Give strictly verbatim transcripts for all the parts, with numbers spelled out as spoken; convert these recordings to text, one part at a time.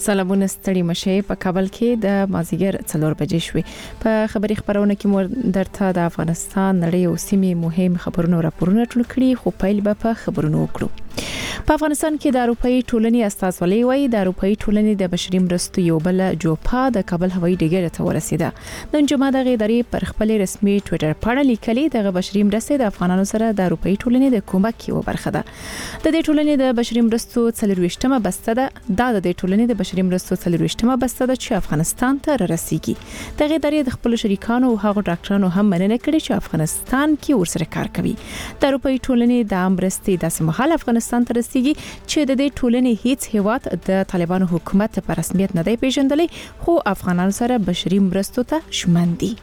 سلامونه ستړي مشه په کابل کې د مازیګر څلور بجې شوې په خبري خبرونه کې مو درته د افغانستان نړۍ او سیمې مهم خبرونه راپورونه ټول کړي خو پیل به په خبرونو وکړو په افغانستان کې د اروپאי ټولنې استازولۍ وایي د اروپאי ټولنې د بشري مرستو یو بل جوپا د کابل هوایي ډګر ته ورسیده نن جمعه د غیداري پر خپل رسمي ټوئیټر باندې لیکلي د بشري مرستو د افغانانو سره د اروپאי ټولنې د کومک یو برخه ده د دې ټولنې د بشري مرستو څلرويشتمه بسته ده دا د دې ټولنې د بشري مرستو څلرويشتمه بسته ده چې افغانستان ته رسیږي د غیداري د خپل شریکانو او هغو ډاکټرانو هم مننه کړې چې افغانستان کې ورسره کار کوي د اروپאי ټولنې د امرستي د سمحال افغانستان ته رسیږي چې د دې ټولنې هیڅ هیواد د طالبانو حکومت په رسمیت نه دی پیژندلی خو افغانانو سره بشري مرستو ته ژمن دي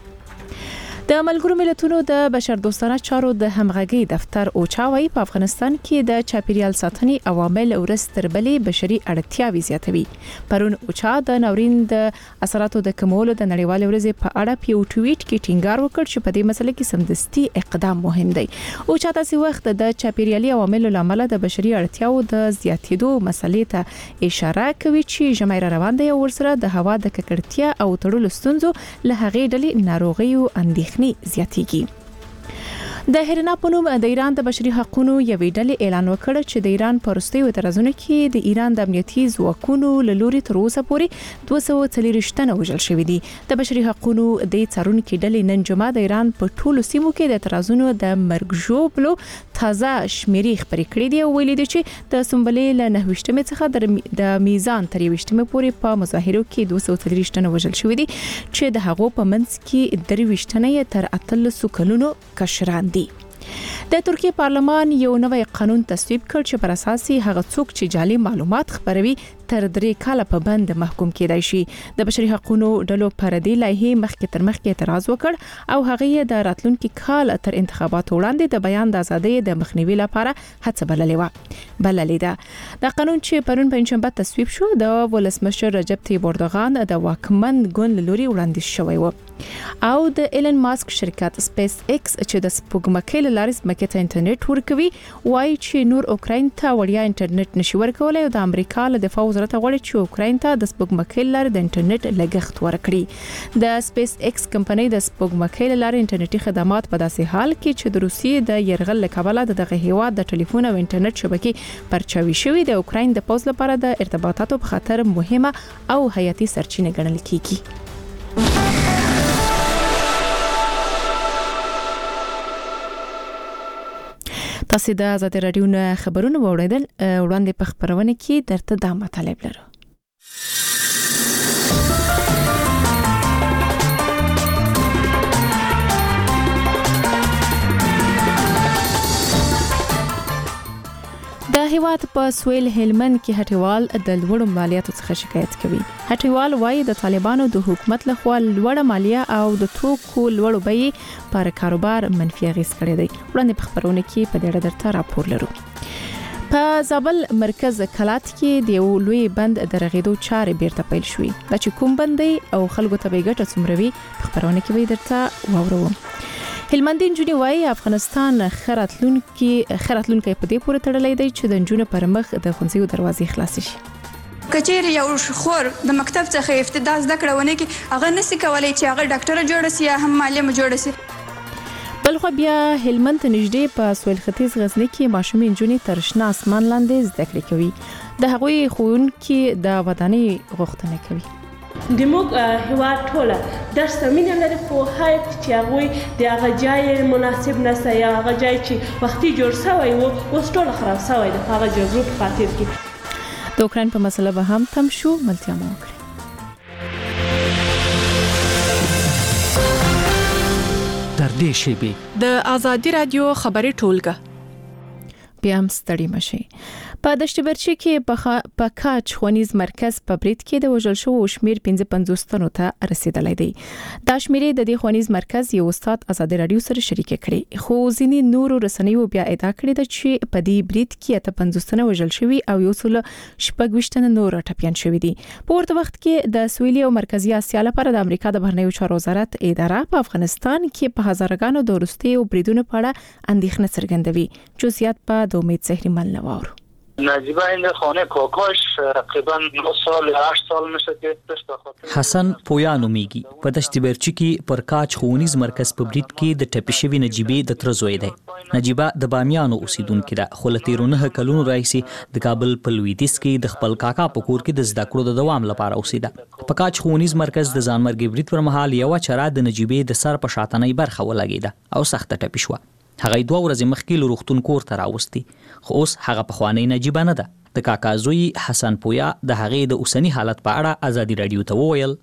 د ملګرو ملتونو د بشردوستانه چارو د همغږي دفتر اوچاوي په افغانستان کې د چاپیریال ساتنې عوامل ورستربلې بشري اړتیاوي زیاتوي پرون اوچا د ناورین د اثراتو د کمولو د نړیوال ورځې په اړه په یو ټویټ کې ټینګار وکړ چې په دې مسله کې سمدستي اقدام مهم دی اوچا تاسو وخت د چاپیریالي عواملو لامل د بشري اړتیاو د زیاتېدو مسلې ته اشاره کوي چې جمعیر روان دی ورسره د هوا د ککړتیا او تړلو ستونزو له هغې ډلې ناروغي او اندېښنې زیاتېږي د هرنا په نوم د ایران د بشري حقوقو یوې ډلې اعلان وکړ چې د ایران په وروستیو اعتراضونو کې د ایران د امنیتي ځواکونو له لوري تر اوسه پورې دوه سوه څلوېښت تنه وژل شوي دي د بشري حقوقو د څارونکو ډلې نن جمعه د ایران په ټولو سیمو کې د اعتراضونو د مرګ ژوبلو تازه شمیرې خبرې کړې دي او ویلي دي چې د سنبلې له نهويشتمې څخه د میزان تر یويشتمې پورې په مظاهرو کې دوه سوه څلوېښت تنه وژل شوي دي چې د هغو په منځ کې درويشت تنه تر اتلسو کلونو کشران دي د ترکیه پارلمان یو نوی قانون تصویب کړ چې پر اساس هغه څوک چې جعلي معلومات خپروي تر درې کاله په بند محکوم کېدای شي د بشري حقوقو ډلو پر دې لایحه مخکې تر مخکې اعتراض وکړ او هغه د راتلونکي کال تر انتخاباتو وړاندې د بیان د ازادۍ د مخنیوي لپاره هڅه بللې و بللې ده د قانون چې پرون پنځشنبه تصویب شو د ولسمشر رجب طیب اردوغان د واکمن ګوند لوري وړاندیز شوی و او د ایلن ماسک شرکت سپیس ایکس چې د سپوږمکۍ لارې ځمکې ته انټرنیټ ورکوي وایي چې نور اوکراین ته وړیا انټرنیټ نشي ورکولای او د امریکا له دفاع وزارت غواړي چې اوکراین ته د سپوږمکۍ لارې د انټرنیټ لګښت ورکړي د سپیس ایکس کمپنۍ د سپوږمکۍ لارې انټرنیټي خدمات په داسې حال کې چې د روسیې د يرغل لکبله دغه هیواد د ټلیفون او انټرنیټ شبکې پرچاوي شوی د اوکراین د پوز لپاره د ارتباطاتو په خاطر مهمه او حیاتي سرچینه ګڼل کیږي تاسو د آزاد رادیو نه خبرونه واوریدل وړاندې په خبرونه کې درته دا مطلب لرو د هیواد په سویل هلمند کې هټیوال د لوړو مالیاتو څخه شکایت کوي هټیوال وايي د طالبانو د حکومت لخوا لوړه مالیه او د توکو لوړو بیې پر کاروبار منفي اغیز کړی دی وړاندې په خبرونه کې په دې اړه درته راپور لرو په زابل مرکز کلات کې د یو لوی بند درغېدو چارې بیرته پیل شوې دا چې کوم بند دی او خلکو ته به ګټه څومره وي په خبرونه کې به درته واورو هلمندین جونی وای افغانستان خراتلونکي خراتلونکي په دې پورې تړلې دی چې د جون پر مخ د خونځيو دروازې خلاص شي کچېر یو خور د مکتب څخه ابتدا زده کړونه کې هغه نسی کولای چې هغه ډاکټر جوړ شي یا هم معلم جوړ شي بلخو بیا هلمند نږدې په سویل ختیځ غزنی کې ماشومین جونی تر شنه اسمان لاندې زده کړې کوي د هغوی خوونکي د ودانۍ غوښتنه کوي د موږ هوا ټوله درس مینه لري خو هاي چې هغه د هغه ځای مناسب نه یا هغه ځای چې وختي جوړ شوی وو اوس ټول خراب شوی د هغه جوړ په خاطر کې د اوکرين په مسله به هم تم شو ملتیا مو وکړي تر دې شی د آزادي رادیو خبري ټولګه بیا هم ستړي مشي په دشت برچی کې په کاچ خونیز مرکز په برید کې د وژل شو شمیر پنځه پنځوس تنو ته رسیدلې دی دا شمیرې د دې خونیز مرکز یو استاد آزاد رادیو سره شریک کړي خو ځینی نور رسنیو بیا ادعا کړې ده چې په دې برید کې ته پنځوس تنه وژل شوی او یو څل شپږ تنه نور ټپيان شوی دي په ورته وخت کې د سویلي او مرکزی اسیا لپاره د امریکا د بهرنیو چارو وزارت اداره په افغانستان کې په هزارګانو د روسي او بریدونو په اړه اندېښنه څرګندوي جزئیات په د امید زهري مل نوور نجیبه این خانه کاکاش تقریبا نه سال یا هشت سال میشه که حسن پویا نومیږي په دشت برچی کې پر کاج ښوونیز مرکز په برید کې د ټپي شوي نجیبې د تره زوی دی. نجیبه د بامیانو اوسیدونکې ده خو له تیرو نهه کلونو راهیسې د کابل په لویدیځ کې د خپل کاکا په کور کې د زده کړو د دوام لپاره اوسېده. په کاج ښوونیز مرکز د ځانمرګي برید پر مهال یوه چره د نجیبې د سر په شاتنۍ برخه ولګېده او سخته ټپي شوه. هغه دوه ورځې مخکې له روغتون کور ته راوستي خو اوس هغه پخوانۍ نجیبه نه ده. د کاکا زوی حسن پویا د هغې د اوسني حالت په اړه ازادي راډیو ته وویل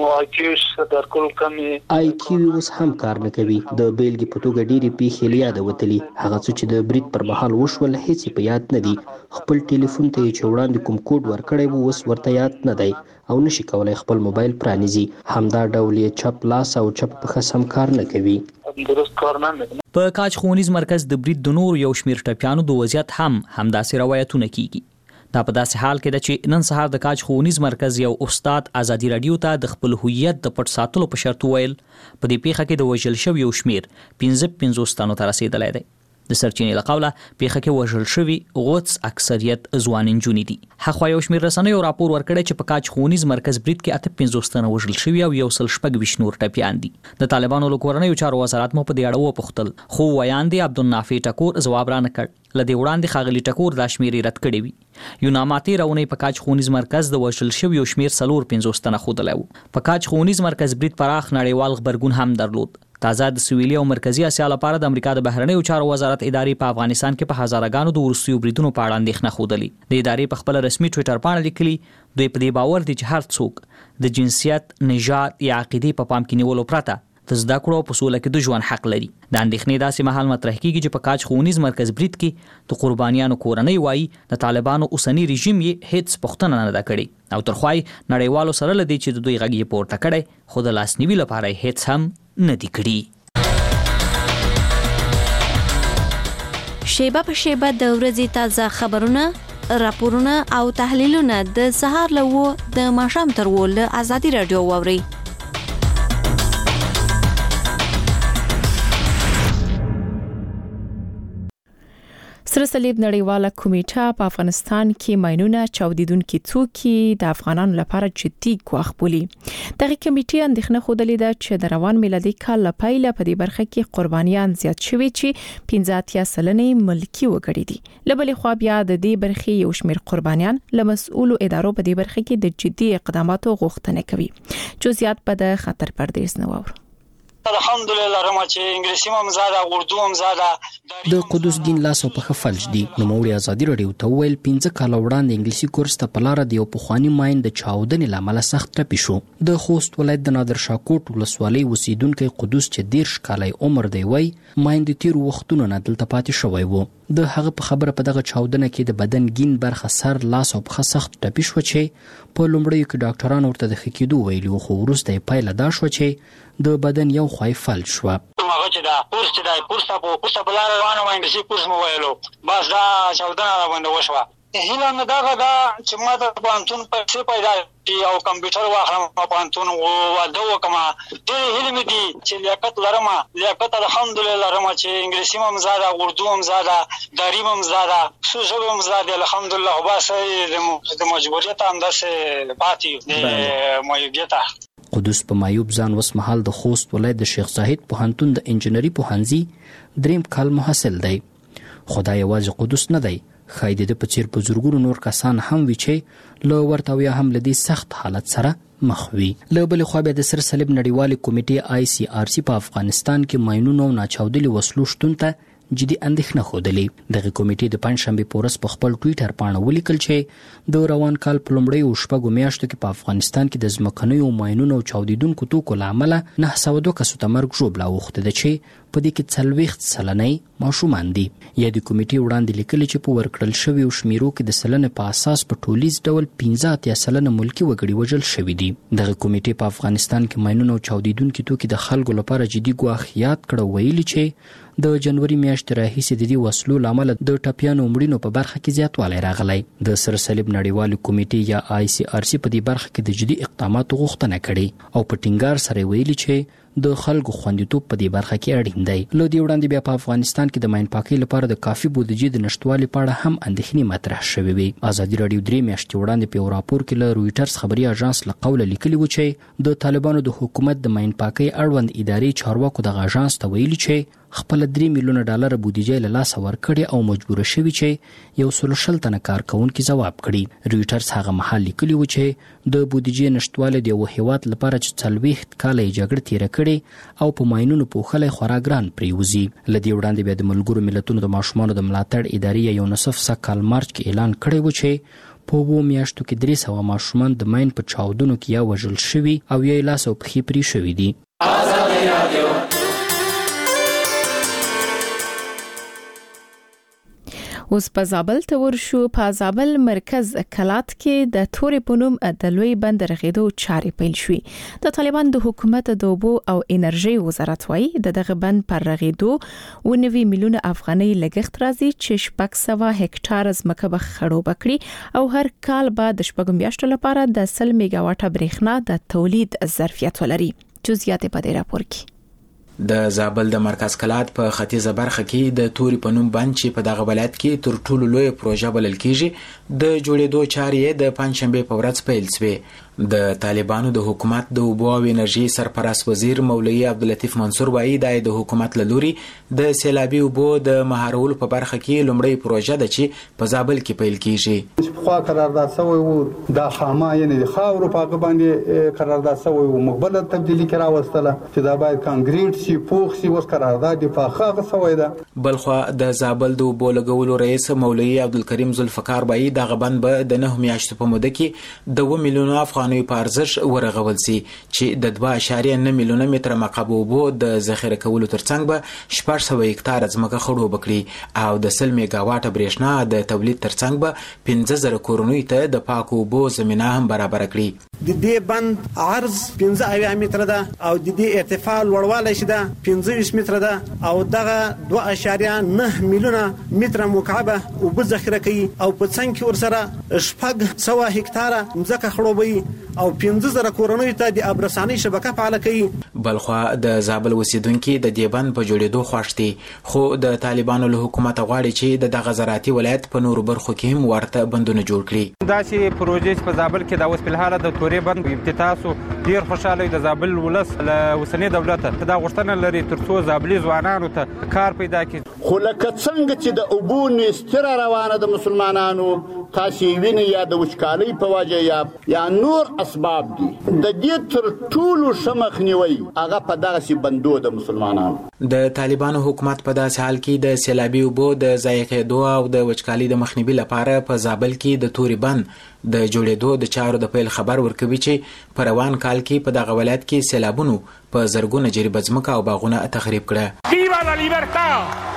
آی کیو اوس هم کار نه کوي. د بیلګې په توګه ډېرې پیښې له یاده وتلي. هغه څه چې د برید پر مهال وشول هیڅ په یاد نه دي. خپل ټلیفون ته یې چې وړاندې کوم کوډ ورکړی و اوس ورته یاد نه دی او نشي کولی خپل موبایل پرانیزي. همدا ډول یې چپ لاس او چپ پښه سم کار نه کوي. په کاج ښوونیز مرکز د برید د نور یو شمیر ټپیانو د وضعیت هم همداسې روایتونه کیږي. دا په داسې حال کې ده چې نن سهار د کاج ښوونیز مرکز یو استاد ازادي راډیو ته د خپل هویت د پټ ساتلو په شرط وویل په دې پیښه کې د وژل شوي یو شمیر پنځه پنځوس تنو ته رسېدلی دی. د سرچینې له قوله پیښه کې وژل شوي غوڅ اکثریت ځوان نجونې دي. هخوا یو شمیر رسنیو راپور ورکړی چې په کاج ښوونیز مرکز برید کې اته پنځوس تنه وژل شوي او یو سل شپږ ویشت نور ټپیان دي. د طالبانو له کورنیو چارو وزارت مو په دې اړه وپوښتل خو ویاندې عبدالنافع ټکور ځواب رانه کړ. له دې وړاندې ښاغلي ټکور دا شمېرې رد کړې وي. یوناما تېره اونۍ په کاج ښوونیز مرکز د وژل شویو شمېر څلور پنځوس تنه ښودلی و. په کاج ښوونیز مرکز برید پراخ نړیوال غبرګون هم درلود. تازه د سویلي او مرکزي اسیا لپاره د امریکا د بهرنیو چارو وزارت ادارې په افغانستان کې په هزارهګانو د وروستیو بریدونو په اړه اندېښنه ښودلې. د ادارې په خپل رسمي ټویټر پاڼه لیکلي دوی په دې باور دي چې هر څوک د جنسیت، نژاد یا عقیدې په پام کې نیولو پرته د زده کړو په سوله کې د ژوند حق لري. د اندېښنې داسې مهال مطرح کیږي چې په کاج ښوونیز مرکز برید کې د قربانیانو کورنۍ وایي د طالبانو اوسني رژیم یې هیڅ پوښتنه نه ده کړې او تر خوا یې نړیوالو سره له دې چې د دوی غږ یې پورته کړی خو د لاسنیوي لپاره یې هیڅ هم نه دي کړي. شیبه په شیبه د ورځې تازه خبرونه، راپورونه او تحلیلونه د سهار له و د ماښام تر و له ازادي راډیو واورئ. سره صلیب نړیواله کمیټه په افغانستان کې ماینونه چاودیدونکي توکي د افغانانو لپاره جدي ګواښ بولي. دغه کمیټې اندېښنه خوده ده چې د روان میلادي کال له پیله په دې برخه کې قربانیان زیات شوي چې پنځه اتیا سلنې ملکی وګړي دي. له بلې خوا بیا د دې برخې یو شمېر قربانیان له مسؤلو ادارو په دې برخه کې د جدي اقداماتو غوښتنه کوي. جزئیات په د خطر پردیس نه واورو. الحمدلله رما چې انګلیسي هم زاده اردو هم زاده. د قدوس دین لاس او پخه فلج دي. نو موري ازادي راډیو ته ویل پنځه کال وړاندې انګلیسي کورس ته پلار د یو پخوانی ماین د چاودنې لامل سخت ټپي شو. د خوست ولایت د نادر شاه کوټ ولسوالۍ اوسیدونکو قدوس چې دیرش کالای عمر دی وای ماین د تیر وختونو نه دلته پاتې شوی وو. د هغه په خبره په دغه چاودنه کې د بدن ګین برخه سر لاس او پخه سخت ټپي شو چې په لومړیو کې ډاکټرانو ورته د خکېدو ویلي خو وروسته یې پایله دا شو چې د بدن یو خوای فلج شو. هغه چې دا کورس چې دا کورس په کورس په لار روانه و انګلیسي کورس مو ویلو بس دا چاودنه را باندې وشوه. هیله مې دغه دا چې ما د پوهنتون پیسې پیدا کړي او کمپیوټر واخلم په پوهنتون واده وکړم. ډېرې هیلې مې دي چې لیاقت لرم. لیاقت الحمدلله لرم چې انګلیسي هم زده، اردو هم زده، داري هم زده، څو ژبې هم زده الحمدلله. خو بس د مجبوریت همداسې پاتې د معیوبیته. قدوس په معیوب ځان وس مهال د خوست ولایت د شیخ زاهد پوهنتون د انجنیري پوهنځي دریم کال محصل دی. خدای یوازې قدوس نه دی، خایده د پچیر په زورګونو نور کسان هم وی چې له ورته ویا هم لدی سخت حالت سره مخ وي. له بل خو به د سر صلیب نړیوالې کمیټې آی سی آر سی په افغانستان کې ماینونو ناچاودلي وسلو شتون ته جدي اندېښنه خوده. دغه کمیټې د پنځشنبه په ورځ په خپل ټویټر باندې ولیکل چې د روان کال په لومړیو شپږو میاشتو کې په افغانستان کې د ځمکنیو ماینونو چاودیدونکو توکو له امله نه سوه دوه کسو ته مرګ ژوبله اوښتې ده چې په دې کې څلوېښت سلنۍ ماشومان دي. یا د کمیټې وړاندې لیکلي چې په ورکړل شویو شمیرو کې د سلنې په اساس په ټولیز ډول پنځه اتیا سلنه ملکي وګړي وژل شوي دي. دغه کمیټې په افغانستان کې ماینونو چاودیدونکي توکي د خلکو لپاره جدي ګواښ یاد کړه، ویلي چې د جنوري میاشتې راهیسې د دې وسلو لامل د ټپیانو مړینو په برخه کې زیاتوالی راغلی. د سر صلیب نړیوال کمیټې یا آی سی آر سی په دې برخه کې د جدي اقداماتو غوښتنه کړې او په ټینګار سره ویلي چې د خلکو خوندیتوب په دې برخه کې اړین دی. له دې وړاندې بیا په افغانستان کې د ماین پاکۍ لپاره د کافي بودیجې د نشټوالي په اړه هم اندېښنې مطرح شوې وي. ازادي راډیو درې میاشتې وړاندې په یو راپور کې له رویټرز خبري اژانس له قوله لیکلي و چې د طالبانو د حکومت د ماین پاکۍ اړوند ادارې چارواکو دغه اژانس ته ویلي چې خپل درې میلیونه ډالر بودیجه له لاسه ورکړي او مجبور شوي چې یو سل شل تنه کارکونکي ځواب کړي. رویټرز هغه مهال لیکلي و چې د بودیجې نشټوالی د یو هیواد لپاره چې څلوېښت کاله یې جګړه تېره کړې او په ماینونو پوښلی خورا ګران پرېوځي. له دې وړاندې بیا د ملګرو ملتونو د ماشومانو د ملاتړ ادارې یونیسف سږ کال مارچ کې اعلان کړی و چې په اوو میاشتو کې درې سوه ماشومان د ماین په چاودنو کې یا وژل شوي او یا یې لاس او پښې پرې شوي دي. اوس په زابل ته ورشو. په زابل مرکز کلات کې د تورې په نوم د لوی بند رغیدو چارې پیل شوې. د طالبان د حکومت د اوبو او انرژي وزارت وايي د دغه بند پر رغیدو نوي میلیونه افغانۍ لګښت راځي چې شپږ سوه هکټار ځمکه به خړوبه کړي او هر کال به د شپږو میاشتو لپاره د سل میگا واټه برېښنا د تولید ظرفیت ولري. جزئیات په دې راپور کې. د زابل د مرکز کلات په ختیځه برخه کې د توري په نوم بند چې په دغه ولایت کې تر ټولو لوی پروژه بلل کیږي د جوړېدو چارې د پنځشنبه په ورځ پیل شوې. د طالبانو د حکومت د اوبو او انرژي سرپرست وزیر مولوي عبداللطیف منصور وایي دا د حکومت له لوري د سیلابي اوبو د مهارولو په برخه کې لومړی پروژه ده چې په زابل کې پیل کیږي. خو قرارداد شوی وو د خامه یعنی د خاورو په هغه باندې قرارداد شوی وو مقبله تبدیلی کرا وستله چې دا باید کانکریټ شي پوخ شي اوس قرارداد په هغه شوی ده. بلخو د زابل د اوبو لګولو رئیس مولوي عبدالکریم ذوالفقار وایي دا غبن به د نه میاشتو په موده کې د اووه میلیونو افغانۍ په ارزش ورغول سي چې د دوه اعشاریه نه میلیونه متره مکعب اوبو د ذخیره کولو ترڅنګ به شپږ سوه هکټار ځمکه خړوبه کړي او د سل میگا واټه برېښنا د تولید ترڅنګ به پنځه زره کورنیو ته د پاکو اوبو زمینه هم برابر کړي. د دې بند عرض پنځه اویا متره ده او د دې ارتفاع لوړوالی چې ده پنځه ویشت متره ده او دغه دوه اعشاریه نه میلیونه متره مکعبه اوبه ذخیره کوي او په څنګ کې ورسره شپږ سوه هکټاره ځمکه خړوبوي او پنځه زره کورنیو ته د ابرساني شبکه فعاله کوي. بلخو د زابل اوسیدونکو د دې بند په جوړېدو خوښ دي خو د طالبانو له حکومت غواړي چې د دغه زراعتي ولایت په نورو برخو کې هم ورته بندونه جوړ کړي. دا چې پروژې په زابل کې د اوس په حال د تورې بند افتتاح سو ډیر خوشاله د زابل ولس له اوسنۍ دولت ته دا غوښتنه لري ترڅو زابلي ځوانانو ته کار پیدا کړي. خو لکه څنګه چې د اوبو نستره روانه د مسلمانانو تاسو وینئ یا د وچکالۍ په وجه یا یا نور اسباب دي د دې تر ټولو شمخنیوي هغه په دغه بندو د مسلمانانو. د طالبانو حکومت په داسې حال کې د سیلابي اوبو د ضایع کېدو او د وچکالۍ د مخنیوي لپاره په زابل کې د توري بند د جوړېدو د چارو د پیل خبر ورکوي چې په روان کال کې په دغه ولایت کې سیلابونو په زرګونه جریبه ځمکه او باغونه تخریب کړه. ویوا لا لیبرتا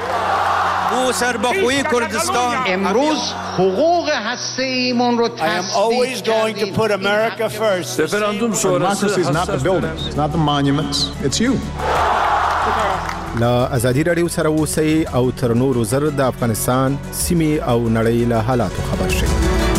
او سربخوی کردستان امروز حقوق هسته ایمان رو تصدیق کردیم. Referendum sonrası is not the buildings, it's not the monuments, it's you. لا ازادي راډیو سره اوسئ او تر نورو زر د افغانستان سیمې او نړۍ له حالاتو خبر شئ.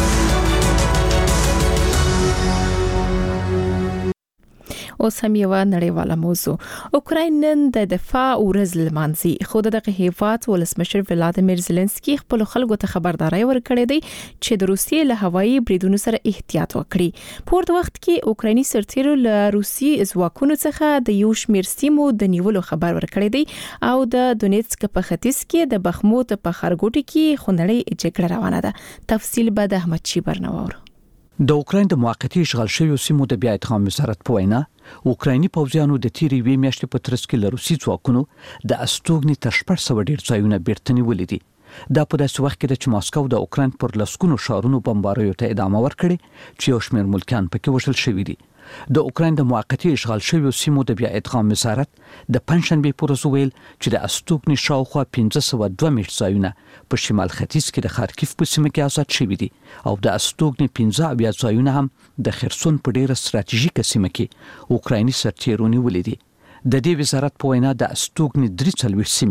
اوس هم یو نړیواله موضوع. اوکراین نن د دفاع ورځ لمانځي خو دغه هیواد ولسمشر ولادیمیر زيلنسکي خپل خلکو ته خبرداري ورکړې دی چې د روسیې له هوایي بریدونو سره احتیاط وکړي. په ورته وخت کې اوکرایني سرتیرو له روسي ځواکونو څخه د یو شمېر سیمو د نیولو خبر ورکړی دی او د دونیتسک په ختیځ کې د بخموت په خرګوټي کې خونړۍ جګړه روانه ده. تفصیل به د احمد چی برنوور. د اوکراین د موقتی اشغال شویو سیمو د بیا ادغام وزارت په وینا اوکرایني پوځیانو د تیرې وی میاشتې په ترڅ کې له روسي ځواکونو د استوګنې تر شپږ سوه ډیر ځایونه بیرته نیولي دي. دا په داسې وخت کې د چې ماسکو د اوکراین پر لسګونو ښارونو بمباریو ته ادامه ورکړي چې یو شمېر ملکیان پکې وژل شوي دي. د اوکراین د موقتی اشغال شویو سیمو د بیا ادغام وزارت د پنځشنبې په ورځ ویل چې د استوګنې شاوخوا پنځه سوه دوه میشت ځایونه په شمال ختیځ کې د خارکیف په سیمه کې آزاد شوي دي او د استوګنې پنځه اویا ځایونه هم د خرسون په ډیره ستراتیژیکه سیمه کې اوکرایني سرتیرو نیولي دي. د دې وزارت په وینا د استوګنې درې څلوېښت سیمې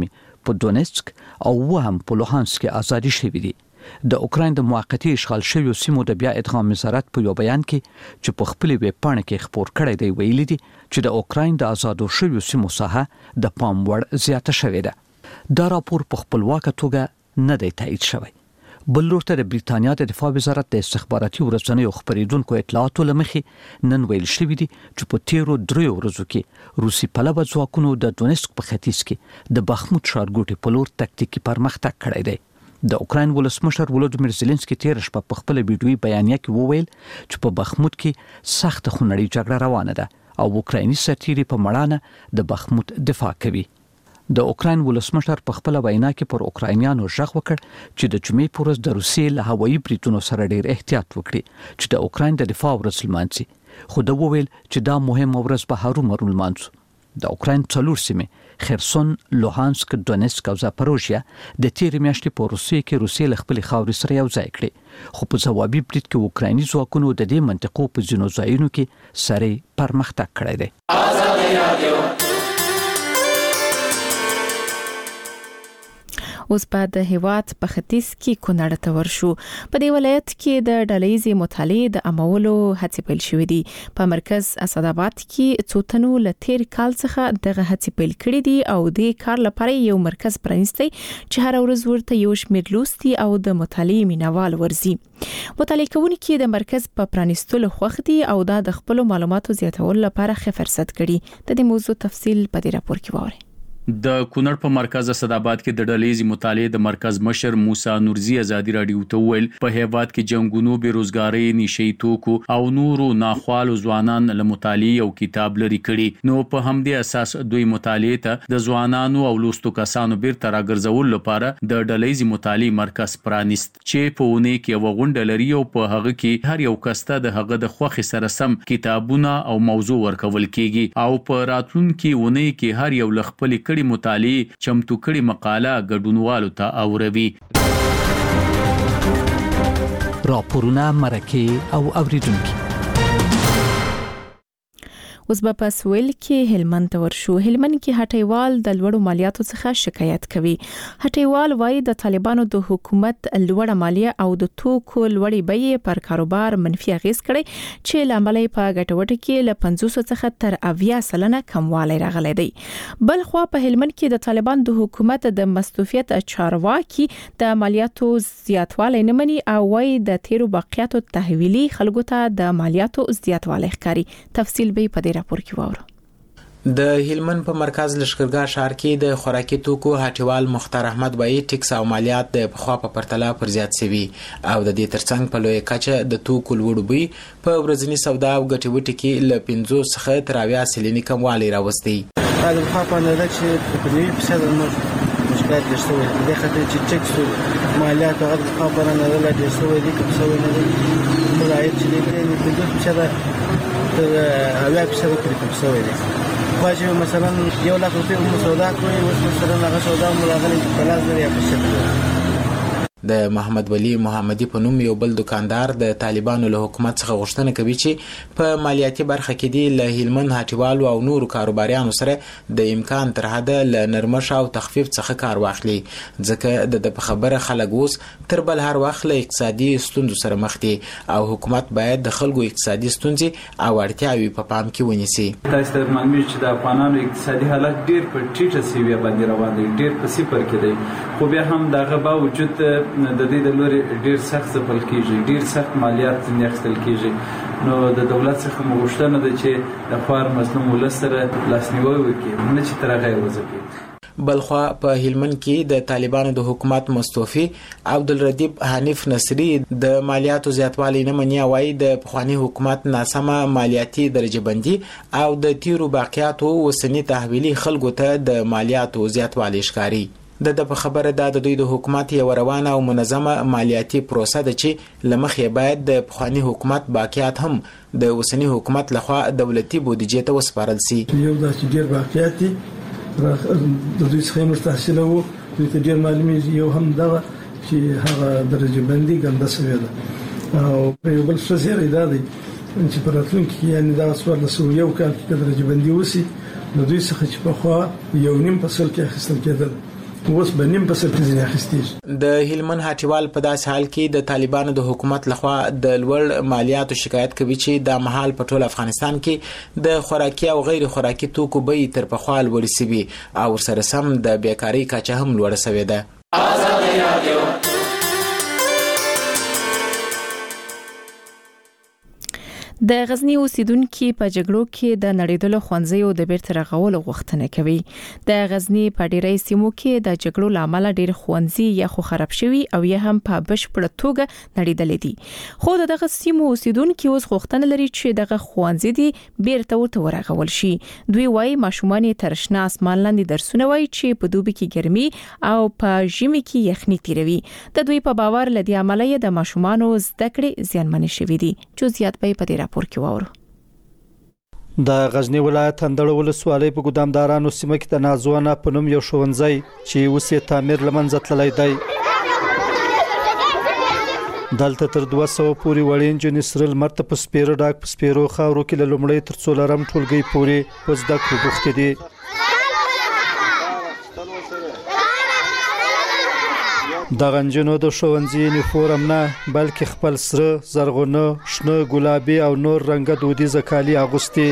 په دونیسک او وهم په لوهانسک کې ازادي شوې دي. د اوکراین د موقتی اشغال شویو سیمو د بیا ادغام وزارت په یو بیان کې چې په خپل ویب پاڼه کې خبر کړی دی ویلي دي چې د اوکراین د آزادو شویو سیمو ساحه د پام وړ زیاته شوې ده. دا راپور په خپلواکه توګه نه دی تایید شوی. بل لورته د بریتانیا د دفاع وزارت د استخباراتي ورځنیو خبرېدونکو اطلاعاتو لمخې نن ویل شوی دي چې په تیرو دریو ورځو کې روسي پلوه ځواکونو د دونیسک په ختیځ کې د بخموت ښارګوټي په لور تکتیکي پرمختګ کړی دی. د اوکراین ولسمشر ولودیمیر زيلنسکي تیر شپه په خپل ویډیوي بیانیه کې وویل چې په بخموت کې سخت خونړۍ جګړه روانه ده او اوکرایني سرتیري په مړانه د بخموت دفاع کوي. د اوکراین ولسمشر په خپل وینا کې پر اوکراینیانو ژغ وکړ چې د جمعې پر ورځ د روسیې له هوایي بریتونو سره ډیر احتیاط وکړي چې د اوکراین د دفاع ورځ لمانځي. خو دا وویل چې دا مهمه ورځ به هرومرو لمانځو. د اوکراین څلور سیمې خرسون، لوهانسک، دونیسک او زاپروژیا د تیر میاشتې په روسیې کې روسیې له خپل خاورې سره یو ځای کړي. خو په ځوابي برید کې اوکرایني ځواکونو د دې منطقو په ځینو ځایونو کې سره پرمختګ کړی دی. آزادي رادیو اوس په د هیواد په ختیځ کې کونړ ته ورشو. په دې ولایت کې د ډلهیزې مطالعې د عملولو هڅې پیل شوې دي. په مرکز اسداباد کې څو تنو له تیر کال څخه دغه هڅې پیل کړې دي او د کار لپاره یو مرکز پرانیستی چې هر ورځ ورته یو شمېر لوستي او د مطالعې مینوال ورزي. مطالعه کوونکي د مرکز په پرانیستلو خوښ دي او دا د خپل معلوماتو زیاتولو لپاره ښه فرصت کړي. د دې موضوع تفصیل په دې راپور کې واره. د کونړ په مرکز اسداباد کې د ډلهیزې مطالعې د مرکز مشر موسی نورزي ازادي رادیو ته ویل په هیواد کې جنگونو، بیروزګاری، نشئی توکو او نورو ناخوالو ځوانان له مطالعې او کتاب لري کړي. نو په همدې اساس دوی مطالعې ته د ځوانانو او لوستو کسانو بیرته راګرځول لپاره د ډلهیزې مطالعې مرکز پرانیست چې په ونه کې یو غونډه لري او په هغه کې هر یو کس ته د هغه د خوښ سره سم کتابونه او موضوع ورکول کیږي او په راتلونکي ونه کې هر یو لخپل کړي مطالعه چمتو کړي مقاله ګډونوالو ته اوروي. راپورونه مرکه او اوریدونکو اوس په پسویل کې هلمند ته ورشو. هلمند کې هټیوال د لوړو مالیاتو څخه شکایت کوي. هټیوال وايي د طالبانو د حکومت لوړه مالیه او د توکو لوړې بیې پر کاروبار منفي اغیز کړي چې لامل په ګټوټ کې له پنځوس څخه تر اویا سلنه کموالی راغلی دی. بل خو په هلمند کې د طالبان د حکومت د مستوفیت چارواکي د مالیاتو زیاتوالی نه مني او وايي د تیرو باقیاتو تحویلي خلکو ته د مالیاتو زیاتوالی ښکاري. تفصیل به په راپور کې واره. د هلمند په مرکز لشکرګاه ښار کې د خوراکي توکو هټیوال مختار احمد بای ټیکس او مالیات د پخوا په پرتله پر زیات شوي او د دې ترڅنګ په لوی کچه د توکو لوړ بوی په ورځنی سودا او ګټوټي کې له پنځوس څخه تر اویا سلنې کموالی راوستي. دا د پخوا په اندازه چې په دې په څیر مشکلات جوړ شوی د خاطر چې ټیکس مالیات او د پخوا په اندازه لا جوړ شوی دي کوم څه نه دي ملایت چې دې په دې په تر اویا فیصد پورې کم شوی دی. واجب مثلا یو لاک روپۍ هم سودا کوي، اوس مثلا هغه سودا مو راغلی په لاس زر یا په شکل. د محمد ولی محمدي په نوم یو بل دکاندار د طالبانو له حکومت څخه غوښتنه کوي چې په مالیاتي برخه کې دی له هلمند هټیوالو او نورو کاروباریانو سره د امکان تر حده له نرمش او تخفیف څخه کار واخلي، ځکه د خبره خلک اوس تر بل هر وخت له اقتصادي ستونزو سره مخ دي او حکومت باید د خلکو اقتصادي ستونزې او اړتیاوې په پام کې ونیسي. تاسو ته معلومه چې د افغانانو اقتصادي حالت ډیر په ټیټه سیویه باندې روان دی، ډیر په صفر کې دی، خو بیا هم دغه باوجود د دې د لوري ډیر سخت ځپل کیږي، ډیر سخت مالیات ځنې اخیستل کیږي. نو د دولت څخه موږ غوښتنه ده چې د خوار مظلوم ولس سره لاسنیوی وکړي، نه چې تر هغه وځي. بلخوا په هلمند کې د طالبانو د حکومت مستوفي عبدالردیب حنیف نصری د مالیاتو زیاتوالی نه مني، وايي د پخوانی حکومت ناسمه مالیاتي درجه بندي او د تیرو باقیاتو وسنی تحویلي خلکو ته د مالیاتو زیاتوالی ښکاري. د د په خبره ده د دوی د حکومت یو روانه او منظمه مالیاتي پروسه ده چې لمخې باید د پخوانی حکومت باقیات هم د وسنی حکومت لخوا دولتي بودیجې ته وسپارل شي. یو د ډیر باقیات دي د دوی څخه مستحصله وو، دوی ته ډیر معلومي یو هم دا چې هغه درجه بندي ګنده شوې ده او په یو بل څه زیری ده چې په راتلونکي کې یعنی دا څوار له یو کال کې درجه بندي وسی نو دوی څخه چې په خوا یو نیم فصل کې اخیستل کېدل اوس به نیم په سر کې اخیستي. د هلمند هټیوال په داس حال کې د طالبانو د حکومت لخوا د لوړ مالیاتو شکایت کوي چې د محل په ټول افغانستان کې د خوراکي او غیر خوراکي توکو بیې تر پخوا لوړې سوي او سره سم د بیکارۍ کچه هم لوړه سوې ده. د غزنی اوسیدونکو په جګړو کې د نړیدلو خوندزیو د بیرته رغولو غوښتنه کوي. د غزنی په ډیری سیمو کې د جګړو لامل ډیر خوندزي یا خو خراب شوي او یا هم په بشپړه توګه نړیدلې دي. خو دغه سیمو اوسیدونکو اوس غوښتنه لري چې دغه خوندزي دي بیرته ورته ورغول شي. دوی وايي ماشومان ترشنا اسمان لاندې درسونه وایي چې په دوبي کې ګرمي او په ژمي کې یخني تیروي. د دوی په باور لدی عملیه د ماشومان زده کړې زیانمن شوي دي. جزئیات به په د غزنی ولایت اندړ ولسوالۍ په ګدامدارانو سیمه کې د نازونه په نوم یو ښوونځی چې اوس یې تعمیر لمنځه تللی دی. دلته تر دوه سوه پورې وړې نجونې سره لمر ته په سپیره ډاک په سپیرو خاورو کې له لومړۍ تر څلورم ټولګۍ پورې په زده کړو بوختې دي. د غنجنو د ښوونځي یونیفورم نه بلکې خپل سره زرغونه شنه ګلابي او نور رنګه دودیزه کالي اغوستي.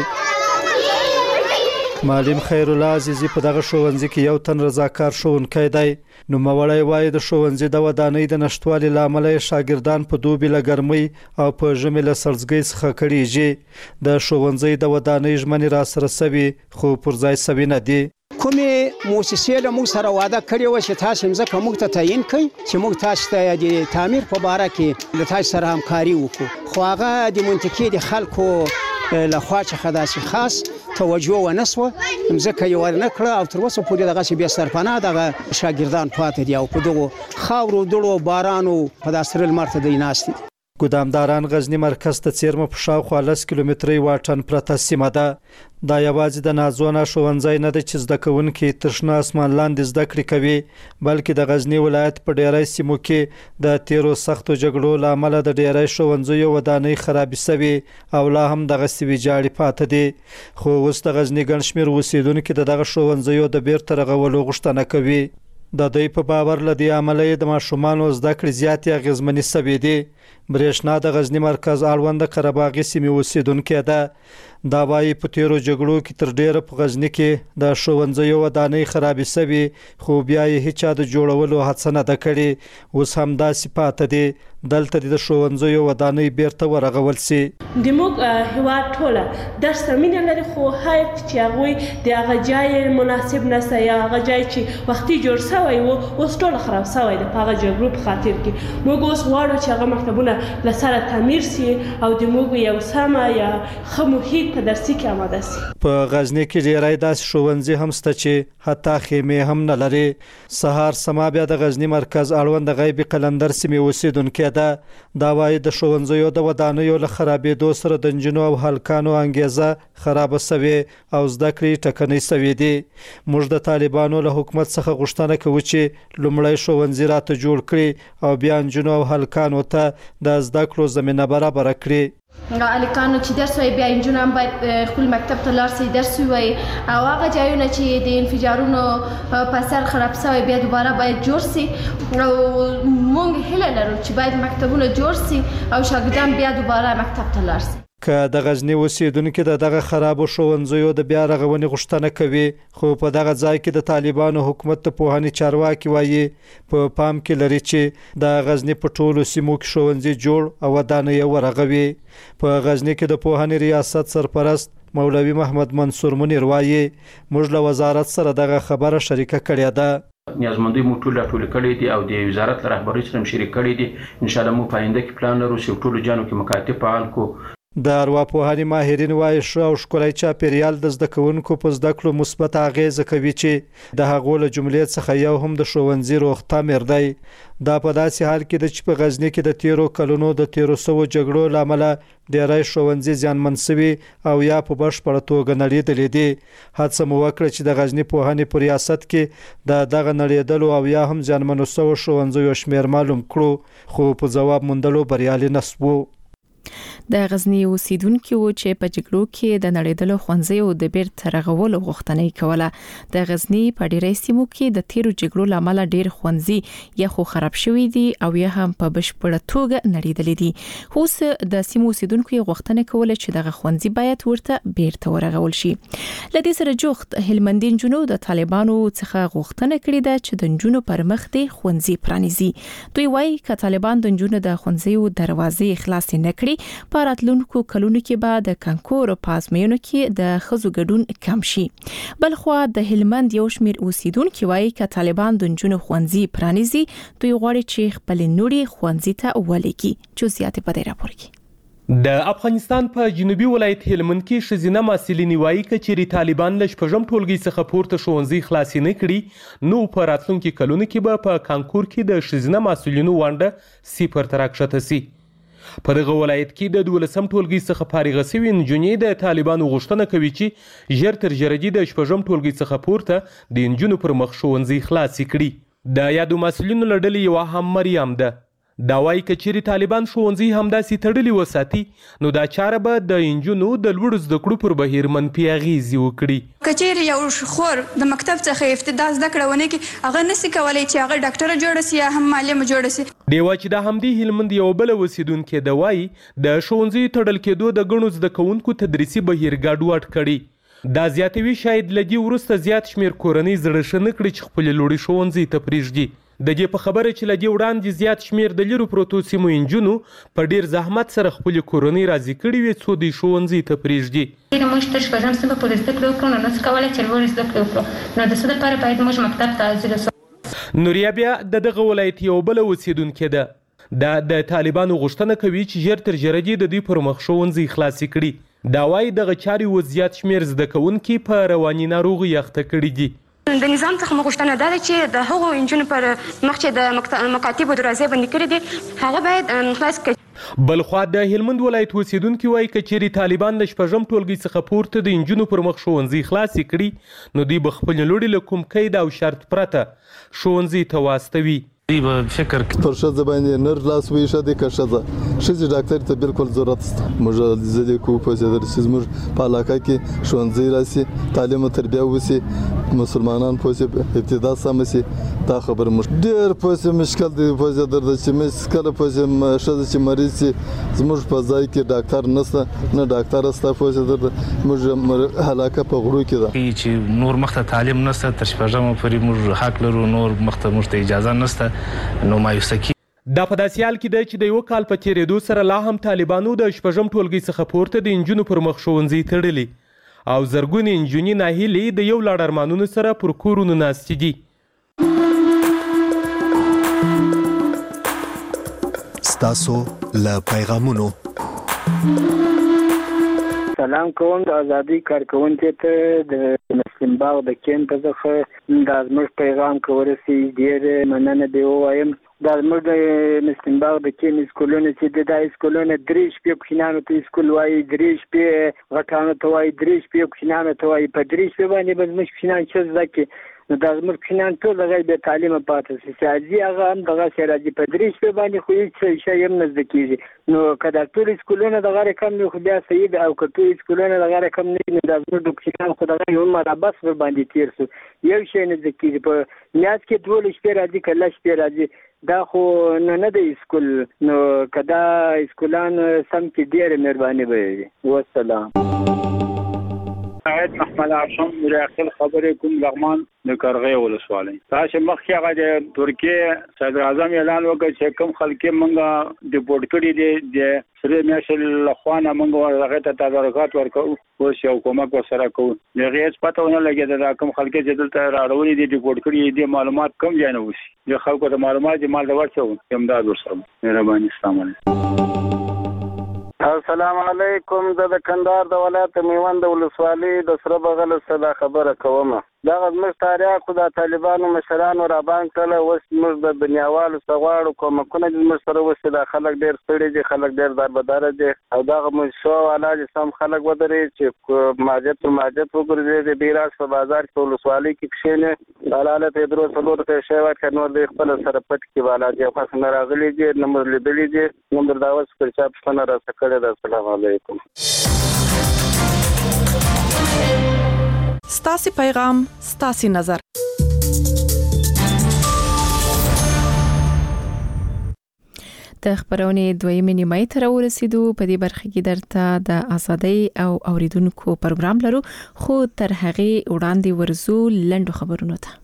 معلم خیر الله عزیزی په دغه ښوونځي کې یو تن رضاکار ښوونکی دی. نو مولای وای د ښوونځي د ودانۍ د نشټوالي لامل شاګردان په دوبي له ګرمۍ او په ژمي له سړځګۍ څخه کړيږي. د ښوونځي د ودانۍ ژمنې را سره سوي خو پر ځای سوي نه دي. کومې موسسې له موږ سره وعده کړې و چې تاسو مځکه موږ ته تعیین کړئ چې موږ تاسو ته د تعمیر په باره کې له تاسو سره همکاري وکړو. خو هغه د منطقې د خلکو له خوا څخه داسې خاص توجه ونه شوه. مځکه یې ورنه کړه او تر اوسه پورې دغسې بې سرپناه دغه شاګردان پاتې دي او په دغو خاورو دوړو بارانو په داسې سره لمر ته دوی ناست دي. ګدامداران غزنی مرکز ته څیرمه په شاوخوا لس کیلومترۍ واټن پرته سیمه ده. دا یوازې د نازونه ښوونځی نه دی چې زده کوونکي تر شنه اسمان لاندې زده کړې کوي بلکې د غزنی ولایت په ډیری سیمو کې د تیرو سختو جګړو له امله د ډیری ښوونځیو ودانۍ خرابې سوي او لا هم دغسې ویجاړې پاته دي. خو اوس د غزنی ګڼ شمېر اوسیدونکي د دغه ښوونځیو د بیرته رغولو غوښتنه کوي. د دوی په باور له دې عملیې د ماشومانو زده کړې زیاتې اغېزمنې سوي دي. برېښنا د غزنی مرکز اړوند قرهباغي سیمې اوسیدونکې ده. دا وايي په تیرو جګړو کې تر ډیره په غزنی کې د ښوونځیو ودانۍ خرابې سوي خو بیا یې هیچا د جوړولو هڅه نه ده کړې. اوس هم داسې پاته دي. دلته د ښوونځیو ودانۍ بیرته ورغول سي. د موږ هیواد ټوله درس ته مینه لري خو حیف چې هغوی د هغه ځای مناسب نسته یا هغه ځای چې وختي جوړ سوی و اوس ټوله خراب سوی ده په هغه جګړو په خاطر کې. موږ اوس غواړو چې هغه مکتبونه له سره تعمیر سي او د موږ یو سمه یا ښه محیط په درسي کې آماده سي. په غزنی کې ډیری داسې ښوونځي هم شته چې حتی خیمې هم نه لري. سهار سما بیا د غزنی مرکز اړوند غیبي قلندر سیمې اوسیدونکې ده. دا وايي د ښوونځیو د ودانیو له خرابېدو سره د نجونو او هلکانو انګیزه خرابه سوې او زده کړې ټکنۍ سوې دي. موږ د طالبانو له حکومت څخه غوښتنه کوو چې لومړی ښوونځي راته جوړ کړي او بیا نجونو او هلکانو ته د زده کړو زمینه برابره کړي. الکانو چې درس وایي بیا نجونو هم باید خپل مکتب ته لاړ سي درس ووایي او هغه ځایونه چې د انفجارونو په اثر خراب سوی بیا دوباره باید جوړ سي او موږ هیله لرو چې باید مکتبونه جوړ سي او شاګردان بیا دوباره مکتب ته لاړ سي. که د غزنی اوسیدونکو د دغه خرابو ښوونځیو د بیا رغونې غوښتنه کوي خو په دغه ځای کې د طالبانو حکومت ته پوهنې چارواکي وایي په پام کې لري چې د غزنی په ټولو سیمو کې ښوونځي جوړ او ودانۍ ورغوي. په غزنی کې د پوهنې ریاست سرپرست مولوي محمد منصور منیر وایي موږ له وزارت سره دغه خبره شریکه کړې ده. نیازمندۍ مو ټول راټول کړي دي او د وزارت رهبرۍ سره شریک کړي دي. ان شاء الله مو په آینده کې پلان لرو چې ټول جانو کې مکاتب فعال کو. د ارواپوهنې ماهرین وایي ښه او ښکلی چاپیریال د زده کوونکو په زده کړو مثبت اغیزه کوي چې د هغو له جملې څخه یو هم د ښوونځي روغ تعمیر دی. دا په داسې حال کې ده چې په غزنی کې د تیرو کلونو د تیرو سوو جګړو له امله ډیری ښوونځي زیانمن سوي او یا په بشپړه توګه نړېدلي دي. هڅه مو وکړه چې د غزنی پوهنې په ریاست کې د دغه نړېدلو او یا هم زیانمنو سوو ښوونځیو شمېر معلوم کړو خو په ځواب موندلو بریالي نه سوو. د غزنی اوسیدونکو چې په جګړو کې د نړیدلو خوندزیو د بیرته رغولو غوښتنه کوله. د غزنی په ډیری سیمو کې د تیرو جګړو لامل ډیر خوندزي یا خو خراب شوی دي او یا هم په بشپړه توګه نړیدلې دي. اوس د سیمو اوسیدونکو غوښتنه کوله چې دغه خوندزي باید ورته بیرته ورغول شي. لدې سره جوخت هلمندین جنو د طالبانو څخه غوښتنه کړې ده چې د جنونو پر مخ دي خوندزي پرانیزي. دوی وایي چې طالبان د جنونو د خوندزیو دروازې خلاص نه کړي، په راتلونکو کلونو کې به د کانکور په ازموینو کې د ښځو ګډون کم شي. بلخو د هلمند یو شمېر اوسیدونکو وایي چې طالبان د جنونو خوندزي پرانیزي، دوی غواړي چې خپل نوري خوندزي ته ولګي. جزئیات په دې راپور کې. د افغانستان په جنوبي ولایت هلمند کې ښځینه محصلینې وایي چې چیرې طالبان له شپږم ټولګي څخه پورته ښوونځي خلاص نه کړي نو په راتلونکي کلونو کې به په کانکور کې د ښځینه محصلینو ونډه صفر ته راکښته سي. په دغه ولایت کې د دولسم ټولګي څخه فارغه شوې نجونې د طالبانو غوښتنه کوي چې ژر تر ژره د شپږم ټولګي څخه پورته د نجونو پر مخ ښوونځي خلاص کړي. د یادو مسؤلینو له ډلې یوه هم مریم ده. دا وایي که چیرې طالبان ښوونځي همداسې تړلي وساتي نو دا چاره به د نجونو د لوړو زده کړو پر بهیر منفي اغېزې وکړي. که چیرې یو خور د مکتب څخه ابتدا زده کړه ونه کړي هغه نشي کولی چې هغه ډاکټره جوړه سي یا هم معلمه جوړه سي. دیوا چې د همدې هلمند یو بل اوسیدونکې ده وایي د ښوونځي تړل کېدو د ګڼو زده کوونکو تدریسي بهیر ګډوډ کړي. دا زیاتوي شاید له دې وروسته زیات شمېر کورنۍ زړه ښه نه کړي چې خپلې لوړې ښوونځي ته پرېږدي. د دې په خبره چې له دې وړاندې زیات شمېر د لرو پروتو سیمو نجونو په ډیر زحمت سره خپلې کورنۍ راضي کړي وي څو د ښوونځي ته پرېږدي. موږ تر شپږم صنف پورې زده کړې وکړو نو نسو کولی چې لوړې زده کړې وکړو نو د څه دپاره باید موږ مکتب ته حاضره سو. نوریا بیا د دغه ولایت یو بله اوسیدونکې ده. دا د طالبانو غوښتنه کوي چې ژر تر ژره دې د دوی پر مخ ښوونځي خلاصې کړي. دا وایي دغه چارې اوس زیات شمېر زده کوونکي په رواني ناروغي اخته کړي دي. د نظام څخه مو غوښتنه دا ده چې د هغو نجونو پر مخ چې د مکاتبو دروازې بندې کړي دي هغه باید خلاص کړي. بلخوا د هلمند ولایت اوسیدونکي وایي که چیرې طالبان له شپږم ټولګي څخه پورته د نجونو پر مخ ښوونځي خلاصې کړي نو دوی به خپلې لوړې له کوم قید او شرط پرته ښوونځي ته واستوي. دی به فکر پر ښځه باندې نر لاس ویښه دی که ښځه ښځې ډاکټر ته بالکل ضرورت شته. موږ زه دې کوو پوهېدل چې زموږ په علاقه کې ښوونځی راسي تعلیم او تربیه وسي مسلمانان پوه سي ابتدا سمه سي. دا خبره موږ ډېر پوه سي مشکل دی پوهېدل ده چې موږ کله پوه سي ښځه چې مریض سي زموږ په ځای کې ډاکټر نشته نه ډاکټره شته پوهېدل ده موږ علاقه په غرو کې ده چې نور مخ ته تعلیم نشته تر شپږمه پورې موږ حق لرو نور مخ ته موږ ته اجازه نشته نو مایوسه کی. دا په داسې حال کې ده چې د یو کال په تېرېدو سره لا هم طالبانو د شپږم ټولګي څخه پورته د نجونو پر مخ ښوونځي تړلي او زرګونې نجونې ناهیلې د یو لړ ارمانونو سره پر کورونو ناستې دي. ستاسو له پیغامونو سلام کوم د ازادي کارکونکو ته د مسلم باغ د کیمپ څخه د زموږ پیغام کورسي ډېر مننه دی وایم. دا زموږ د مسلم باغ د کیمپ سکولونو چې د سکولونو درې شپې کوچنیانو ته سکول وایي درې شپې غټانو ته وایي درې شپې کوچنیانو ته وایي په درې شپې باندې به زموږ کوچنیان څه زده کړي نو دا زموږ کوچنیان ټول هغه بې تعلیمه پاتې شي چې حاجي هغه هم دغسې راځي په درې شپې باندې خو هېڅ شی هم نه زده کېږي. نو که دا ټول سکولونه دغه رقم وي خو بیا صحیح ده او که ټول سکولونه دغه رقم نه وي نو دا زموږ د کوچنیان خو دغه عمر بس ورباندې تېر شو یو شی نه زده کېږي. په میاشت کې دولس شپې راځي که لس شپې راځي دا خو نه نه دی سکول. نو که دا سکولان سم کړي ډېره مهرباني به وي. والسلام. سعید محمد عاشم مراقل خبرې کوم لغمان د کرغې ولسوالۍ. تاسو مخکې هغه د ترکیې صدر اعظم اعلان وکړ چې کوم خلک موږ ډیپورټ کړي دي د سره میاشتې لخوا نه موږ هغه ته تدارکات ورکوو اوس یو کومک ورسره کوو. د هغې هېڅ پته ونه لګېده دا کوم خلک چې دلته راړولي دي ډیپورټ کړي دي معلومات کوم ځای نه وشي د خلکو د معلومات د مال د ورچوو امداد ورسره. مهرباني. السلام علیکم. السلام علیکم. زه د کندهار د ولایت میوند ولسوالۍ د سره بغل څخه خبره کوم. دغه زموږ تاریخ خو د طالبانو مشرانو رابان کړل. اوس موږ د دنیاوالو څخه غواړو کومکونه دې زموږ سره وشي. دا خلک ډېر ستړي دي، خلک ډېر داربداره دي او دغه موږ شو والا چې سم خلک ودرېږي چې ماجد پر ماجد وګرځي. د بیراج په بازار کې ولسوالۍ کې کښېني حلاله ته درو څلور ته شی ورکړي، نور د خپل سره پټ کې والا دي خاص نه راغلي دي، نه موږ لیدلي دي. موږ دا اوس پر چا پښتنه راڅخه کړې ده. السلام علیکم. ستاسي پیغام ستاسي نظر. د خبرونې دویمې نیمه ته راورسېدو. په دې برخه کې درته د ازادۍ او اوریدونکو پروګرام لرو، خو تر هغې وړاندې ورزو لنډو خبرونو ته.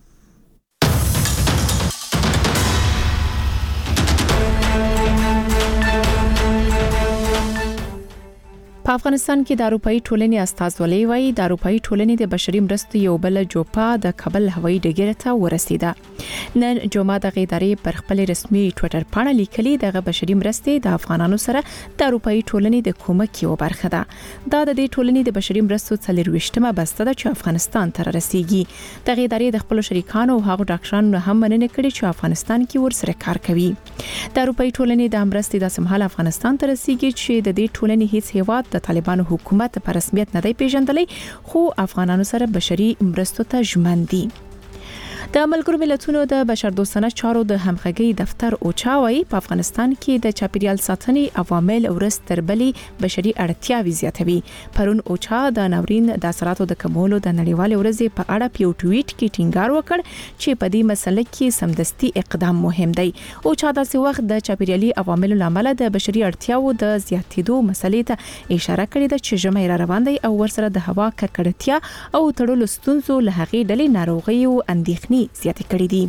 په افغانستان کې د اروپאי ټولنې استازولۍ وایي د اروپאי ټولنې د بشري مرستو یو بل جوپا د کابل هوایي ډګر ته ورسیده. نن جمعه د ادارې پر خپل رسمي ټوئیټر باندې لیکلي دغه بشري مرستې د افغانانو سره د اروپאי ټولنې د کومک یو برخه ده. دا د دې ټولنې د بشري مرستو څلرويشتمه بسته ده چې افغانستان ته رسیږي. دغه ادارې د خپل شریکانو او هغو ډاکټرانو هم مننه کړې چې افغانستان کې ورسره کار کوي. د اروپאי ټولنې د مرستې د سمحال افغانستان ته رسیږي چې د دې ټولنې هیڅ هیواد د طالبانو حکومت په رسمیت نه دی پیژندلی، خو افغانانو سره بشري مرستو ته ژمن دي. د ملګرو ملتونو د بشردوستانه چارو د همغږي دفتر اوچا وایي په افغانستان کې د چاپیریال ساتنې عوامل ورځ تر بلې بشري اړتیاوې زیاتوي. پرون اوچا د ناورین د اثراتو د کمولو د نړیوال ورځې په اړه په یو ټویټ کې ټینګار وکړ چې په دې مسله کې سمدستي اقدام مهم دی. اوچا د څه وخت د چاپیریالي عواملو لامل د بشري اړتیاو د زیاتېدو مسلې ته اشاره کړې ده چې ژمی را روان دی او ورسره د هوا ککړتیا او تړلو ستونزو له هغې ډلې ناروغي او اندېښنې زیاتې کړې دي.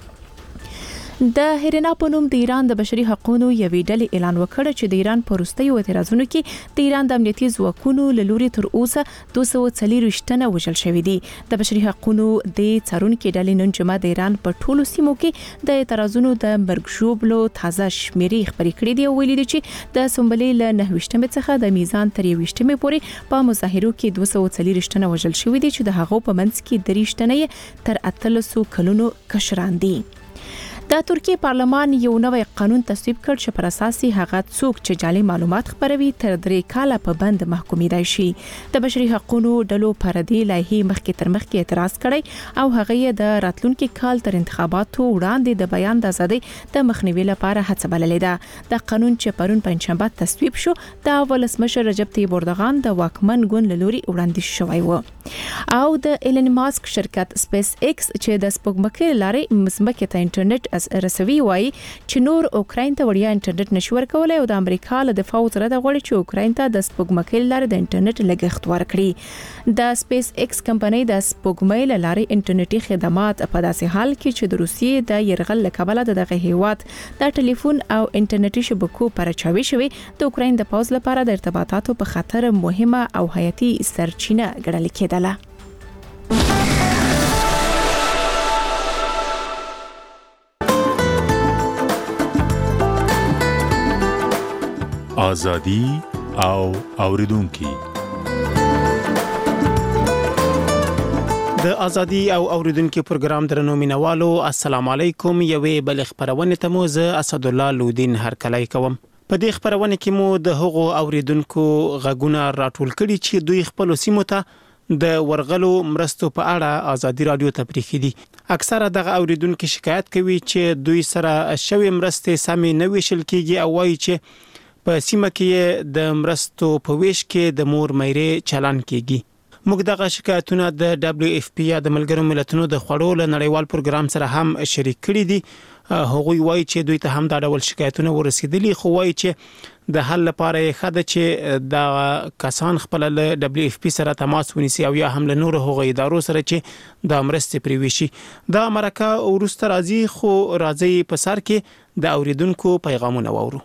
د هرینا په نوم د ایران د بشري حقوقو یوې ډلې اعلان وکړ چې د ایران په وروستیو اعتراضونو کې د ایران د امنیتي ځواکونو له لوري تر اوسه دوه سوه څلور تنه وژل شوي دي. د بشري حقوقو د څارونکو ډلې نن جمعه د ایران په ټولو سیمو کې د اعتراضونو د مرګ ژوبلو تازه شمیرې خبرې کړې دي او ویلي دي چې د سنبلې له نهویشتمې څخه د میزان تر یویشتمې پورې په مظاهرو کې دوه سوه څلور تنه وژل شوي دي چې د هغو په منځ کې درې تنه تر اتلسو کلونو کشران دي. د ترکیه پارلمان یو نوی قانون تصویب کړ چې پر اساس هغه څوک چې جعلي معلومات خپروي تر درې کاله په بند محکومېدای شي. د بشري حقوقو ډلو پر دې لایحې مخکې تر مخکې اعتراض کړی او هغه یې د راتلونکي کال تر انتخاباتو وړاندې د بیان د ازادۍ د مخنیوي لپاره هڅه بللې ده. د قانون چې پرون پنځشنبه تصویب شو د ولسمشر رجب طیب اردوغان د واکمن ګوند لوري وړاندیز شوی و. او د ایلن ماسک شرکت سپیس ایکس چې د سپوږمکۍ لارې مزمکه ته انټرنیټ رسوي وایي چې نور اوکراین ته وړیا انټرنیټ نشي ورکولای او د امریکا له دفاع وزارت غواړي چې اوکراین ته د سپوږمکۍ لارې د انټرنیټ لګښت ورکړي. د سپیس ایکس کمپنۍ د سپوږمۍ لارې انټرنیټي خدمات په داسې حال کې چې د روسیې د يرغل له کبله دغه هیواد د ټلیفون او انټرنیټي شبکو پرچاوي شوی د اوکراین د پوز لپاره د ارتباطاتو په خطر مهمه او حیاتي سرچینه ګڼل کېدله. ازادي او اوریدونکو د ازادي او اوریدونکو پروګرام درنو مینوالو السلام علیکم. یوې بل خبرونه ته مو زه اسد الله لودین هرکلی کوم. په دې خبرونه کې مو د هغو اوریدونکو غږونه راټول کړي چې دوی خپل سیمو ته د ورغلو مرستو په اړه ازادي رادیو ته پریښي دي. اکثره دغه اوریدونکو شکایت کوي چې دوی سره شوی مرستې سمې نه ویشل کیږي او وایي چې په سیمه کې د مرستو په ویش کې د مور مېرې چلن کیږي. موږ دغه شکایتونه د دبليو اف پی یا د ملګرو ملتونو د خوړو له نړیوال پروګرام سره هم شریک کړي دي. هغوی وایي چې دوی ته هم دا ډول شکایتونه ورسېدلي، خو وایي چې د حل لپاره یې ښه ده چې د کسان خپل له دبليو اف پی سره تماس ونیسي او یا هم له نورو هغو ادارو سره چې د مرستې پرې ویشي. دا مرکه وروسته راځي، خو راځي په سر کې د اوریدونکو پیغامونه واورو.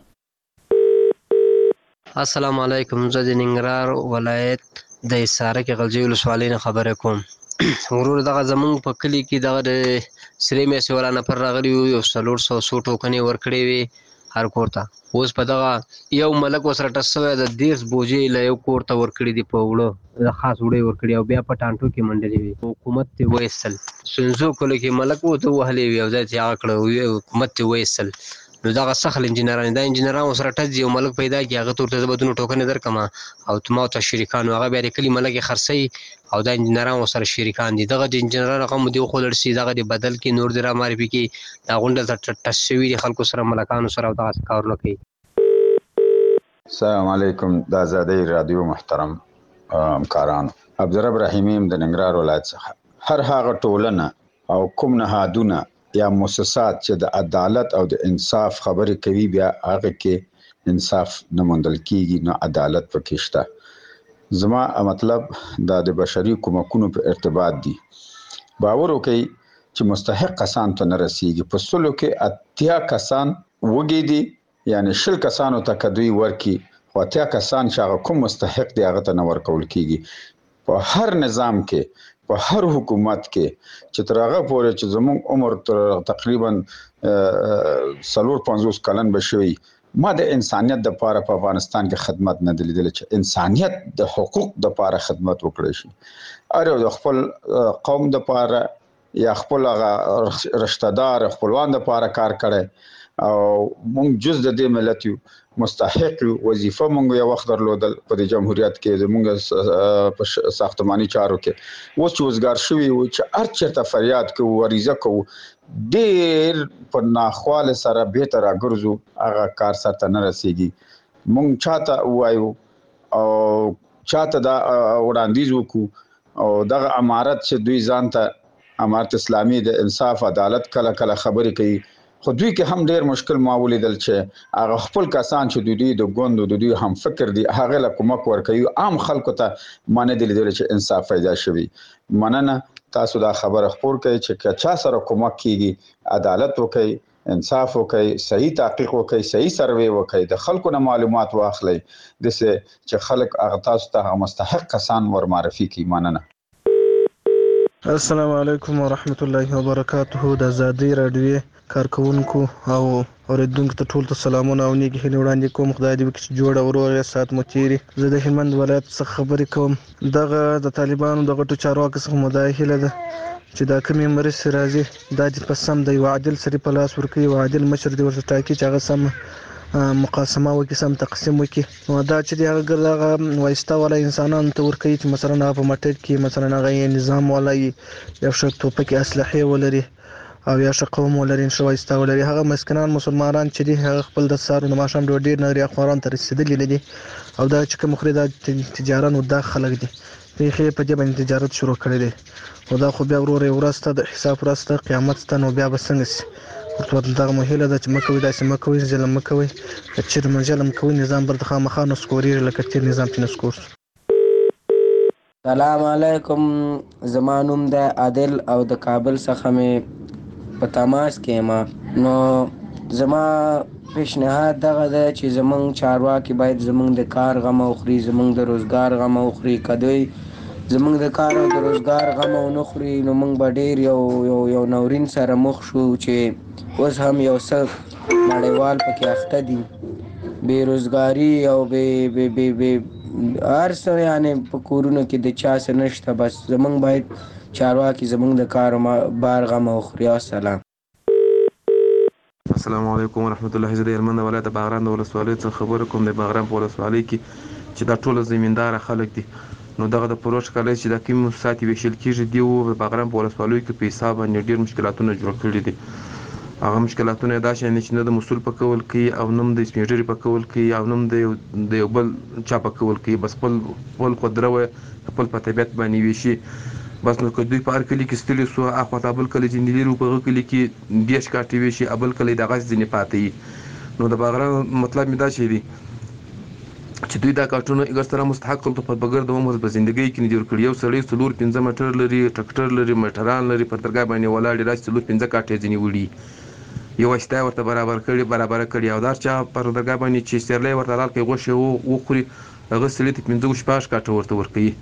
السلام علیکم. زه د ننګرهار ولایت د حصارک غلجی ولسوالۍ نه خبره کوم. ورور دغه زمونږ په کلي کې دغه د سرې میاشتې والا نفر راغلی و، یو څلور سوه څو ټوکنې ورکړې وې. هر کور ته. اوس په دغه یو ملک وسره ټس شوی د دیرس بوجې له یو کور ته ورکړي دي په وړه د خاص وړې ورکړي او بیا په ټانټو کې منډلې وي. حکومت ترې وایستل سنځو کلو کې ملک ورته وهلی وي او ځای ته یې هغه کړی حکومت ترې وایستل. نو دغه سخل انجینران دا انجینران ورسره ټچ دي یو ملک پیدا کړي هغه ته ورته زه به دومره ټوکنې درکړم او ما ورته شریکان هغه بیا د کلي ملک یې خرڅوي او دا انجینران ورسره شریکان دي. دغه د انجینران هغه مو دې وښودل شي دغه دې بدل کړي نور دې را معرفي کړي دا غونډه ته ټچ شوي دي خلکو سره ملکانو سره او دغسې کارونه کوي. السلام علیکم د آزادۍ رادیو محترم همکارانو. عبدالرب رحیمی د ننګرهار ولایت څخه هر هغه ټولنه او کوم نهادونه یا مؤسسات چې د عدالت او د انصاف خبرې کوي بیا هغه کې انصاف نه موندل کیږي نو عدالت پکې شته. زما مطلب دا د بشري کومکونو په ارتباط دي. باور وکړئ چې مستحق کسان ته نه رسیږي. په سلو کې اتیا کسان وږي دي یعنی شل کسانو ته کدوی ورکی خو اتیا کسان چې هغه کوم مستحق دی هغه ته نه ورکول کیږي. په هر نظام کې په هر حکومت کې چې تر هغه پورې چې زموږ عمر تر تقریبا څلور پنځوس کلن به شوي ما د انسانیت د پاره په افغانستان کې خدمت نه دی لیدلی چې انسانیت د حقوق د پاره خدمت وکړي شي. اره د خپل قوم د پاره یا خپل رشتہ دار خپلوان د پاره کار کړي او مونږ جز د دې ملت یو مستحق وظیفه مونږ یو وخت درلودل په د جمهوریت کې زمونږ په ساختماني چارو کې اوس چې وزګار شوي و چې هر چېرته فریاد کوو وریځه کوو ډېر په ناخواله سره بیرته راګرځو هغه کار سرته نه رسیږي. مونږ چاته ووایو او چاته دا وړاندیز وکړو او دغه امارت چې دوی ځان ته امارت اسلامي د انصاف عدالت کله کله خبرې کوي خو دوی کې هم ډیر مشکل ما ولیدل چې هغه خپل کسان چې دوی د ګوند د دوی هم فکر دي هغه له کومک ورکوي عام خلکو ته مانه دي لیدل چې انصاف پیدا شوي. مننه تاسو دا خبره خبر کړئ چې چا سره کومک کیږي عدالت وکړي انصاف وکړي صحیح تحقیق وکړي صحیح سروې وکړي د خلکو نه معلومات واخلي دسه چې خلک هغه تاسو ته مستحق کسان ور معرفي کړي. مننه. السلام علیکم ورحمت الله وبرکاته. د آزادۍ رادیو کارکونکو او اوریدونکو ته ټول ته سلامونه او نیک هیلې وړاندې کوم. خدای دې وکړي چې جوړ او روغ سات مو تیری. زه د هلمند ولایت څخه خبرې کوم. دغه د طالبانو د غټو چارواکو څخه مو دا هیله ده چې دا کومې مرستې راځي دا دې په سم د یو عادل سړي په لاس ورکوي یو عادل مشر دې ورته ټاکي چې هغه سم مقاسمه وکړي سم تقسیم وکړي. نو دا چې د هغه وایسته والا انسانانو ته ورکوي چې مثلا هغه په موټر کې مثلا هغه نظام والا یو ښه توپکې اسلحې ولري او یا ښه قوم ولري ښه وایسته ولري هغه مسکینان مسلمانان چې دي هغه خپل د سهار د ماښام ډوډۍ نه لري خوارانو ته رسېدلي نه دي او دا چې کوم خوري دا تجاران او دا خلک دي بیخي په دې باندې تجارت شروع کړی دی او دا خو بیا ورور یې ورځ ته د حساب ورځ ته قیامت ته نو بیا به څنګه شي. ورته دغه مو هیله ده چې مه کوئ داسې مه کوئ ظلم مه کوئ که چېرې مو ظلم کوئ نظام به درته خامخا نسکورېږي لکه تېر نظام چې نسکور شو. سلام علیکم. زما نوم د عادل او د کابل څخه مې په تماس کې یم. نو زما پیشنهاد دغه ده چې زمونږ چارواکي باید زمونږ د کار غم وخوري زمونږ د روزګار غم وخوري. که دوی زمونږ د کار او د روزګار غم ونه خوري نو موږ به ډېر یو یو یو ناورین سره مخ شو چې اوس هم یو څه نړیوال پکې اخته دي بېروزګاري او بې بې بې بې هر څه یعنې په کورونو کې د چا څه نشته. بس زمونږ باید چارواکي زمونږ د کار بار غم وخوري. السلام السلام علیکم ورحمت الله. زه د هلمند ولایت باغران د ولسوالۍ څخه خبره کوم. د باغران په ولسوالۍ کې چې دا ټوله زمینداره خلک دي نو دغه د پروژ کالج چې د کوم ساتي ویشل کېږي دی او د باغران په ولسوالۍ کې په حساب باندې ډېر مشکلاتونه جوړ کړي دي. هغه مشکلاتونه دا شي چې نه د مسول په کول کې او نم د سپیډری په کول کې او نم د د یو بل چا په کول کې بس خپل خپل قدرت خپل په طبيعت باندې ویشي. بس نو کدوې په هر کلی کې ستلی سو اخوا تابل کلی چې نیلو په هغه کلی کې بیاش کاټي ویشي ابل کلی د غاز ځنی پاتې. نو د باغران مطلب می دا شي دی چې دوی دا کارټونه اگر سره مستحق خلکو په بغیر د عمر په ژوندۍ کې نه جوړ کړی. یو سړی څلور پنځه مټر لري ټرکټر لري موټران لري په درګا باندې ولاړ راځي څلور پنځه کاټې ځنی وړي یو واشته ورته برابر کړي برابر کړي او دار چا پر درګا باندې چې سرلې ورته لال کې غوښه او خوري هغه سړی ته پنځه شپږ کاټه ورته ورکړي.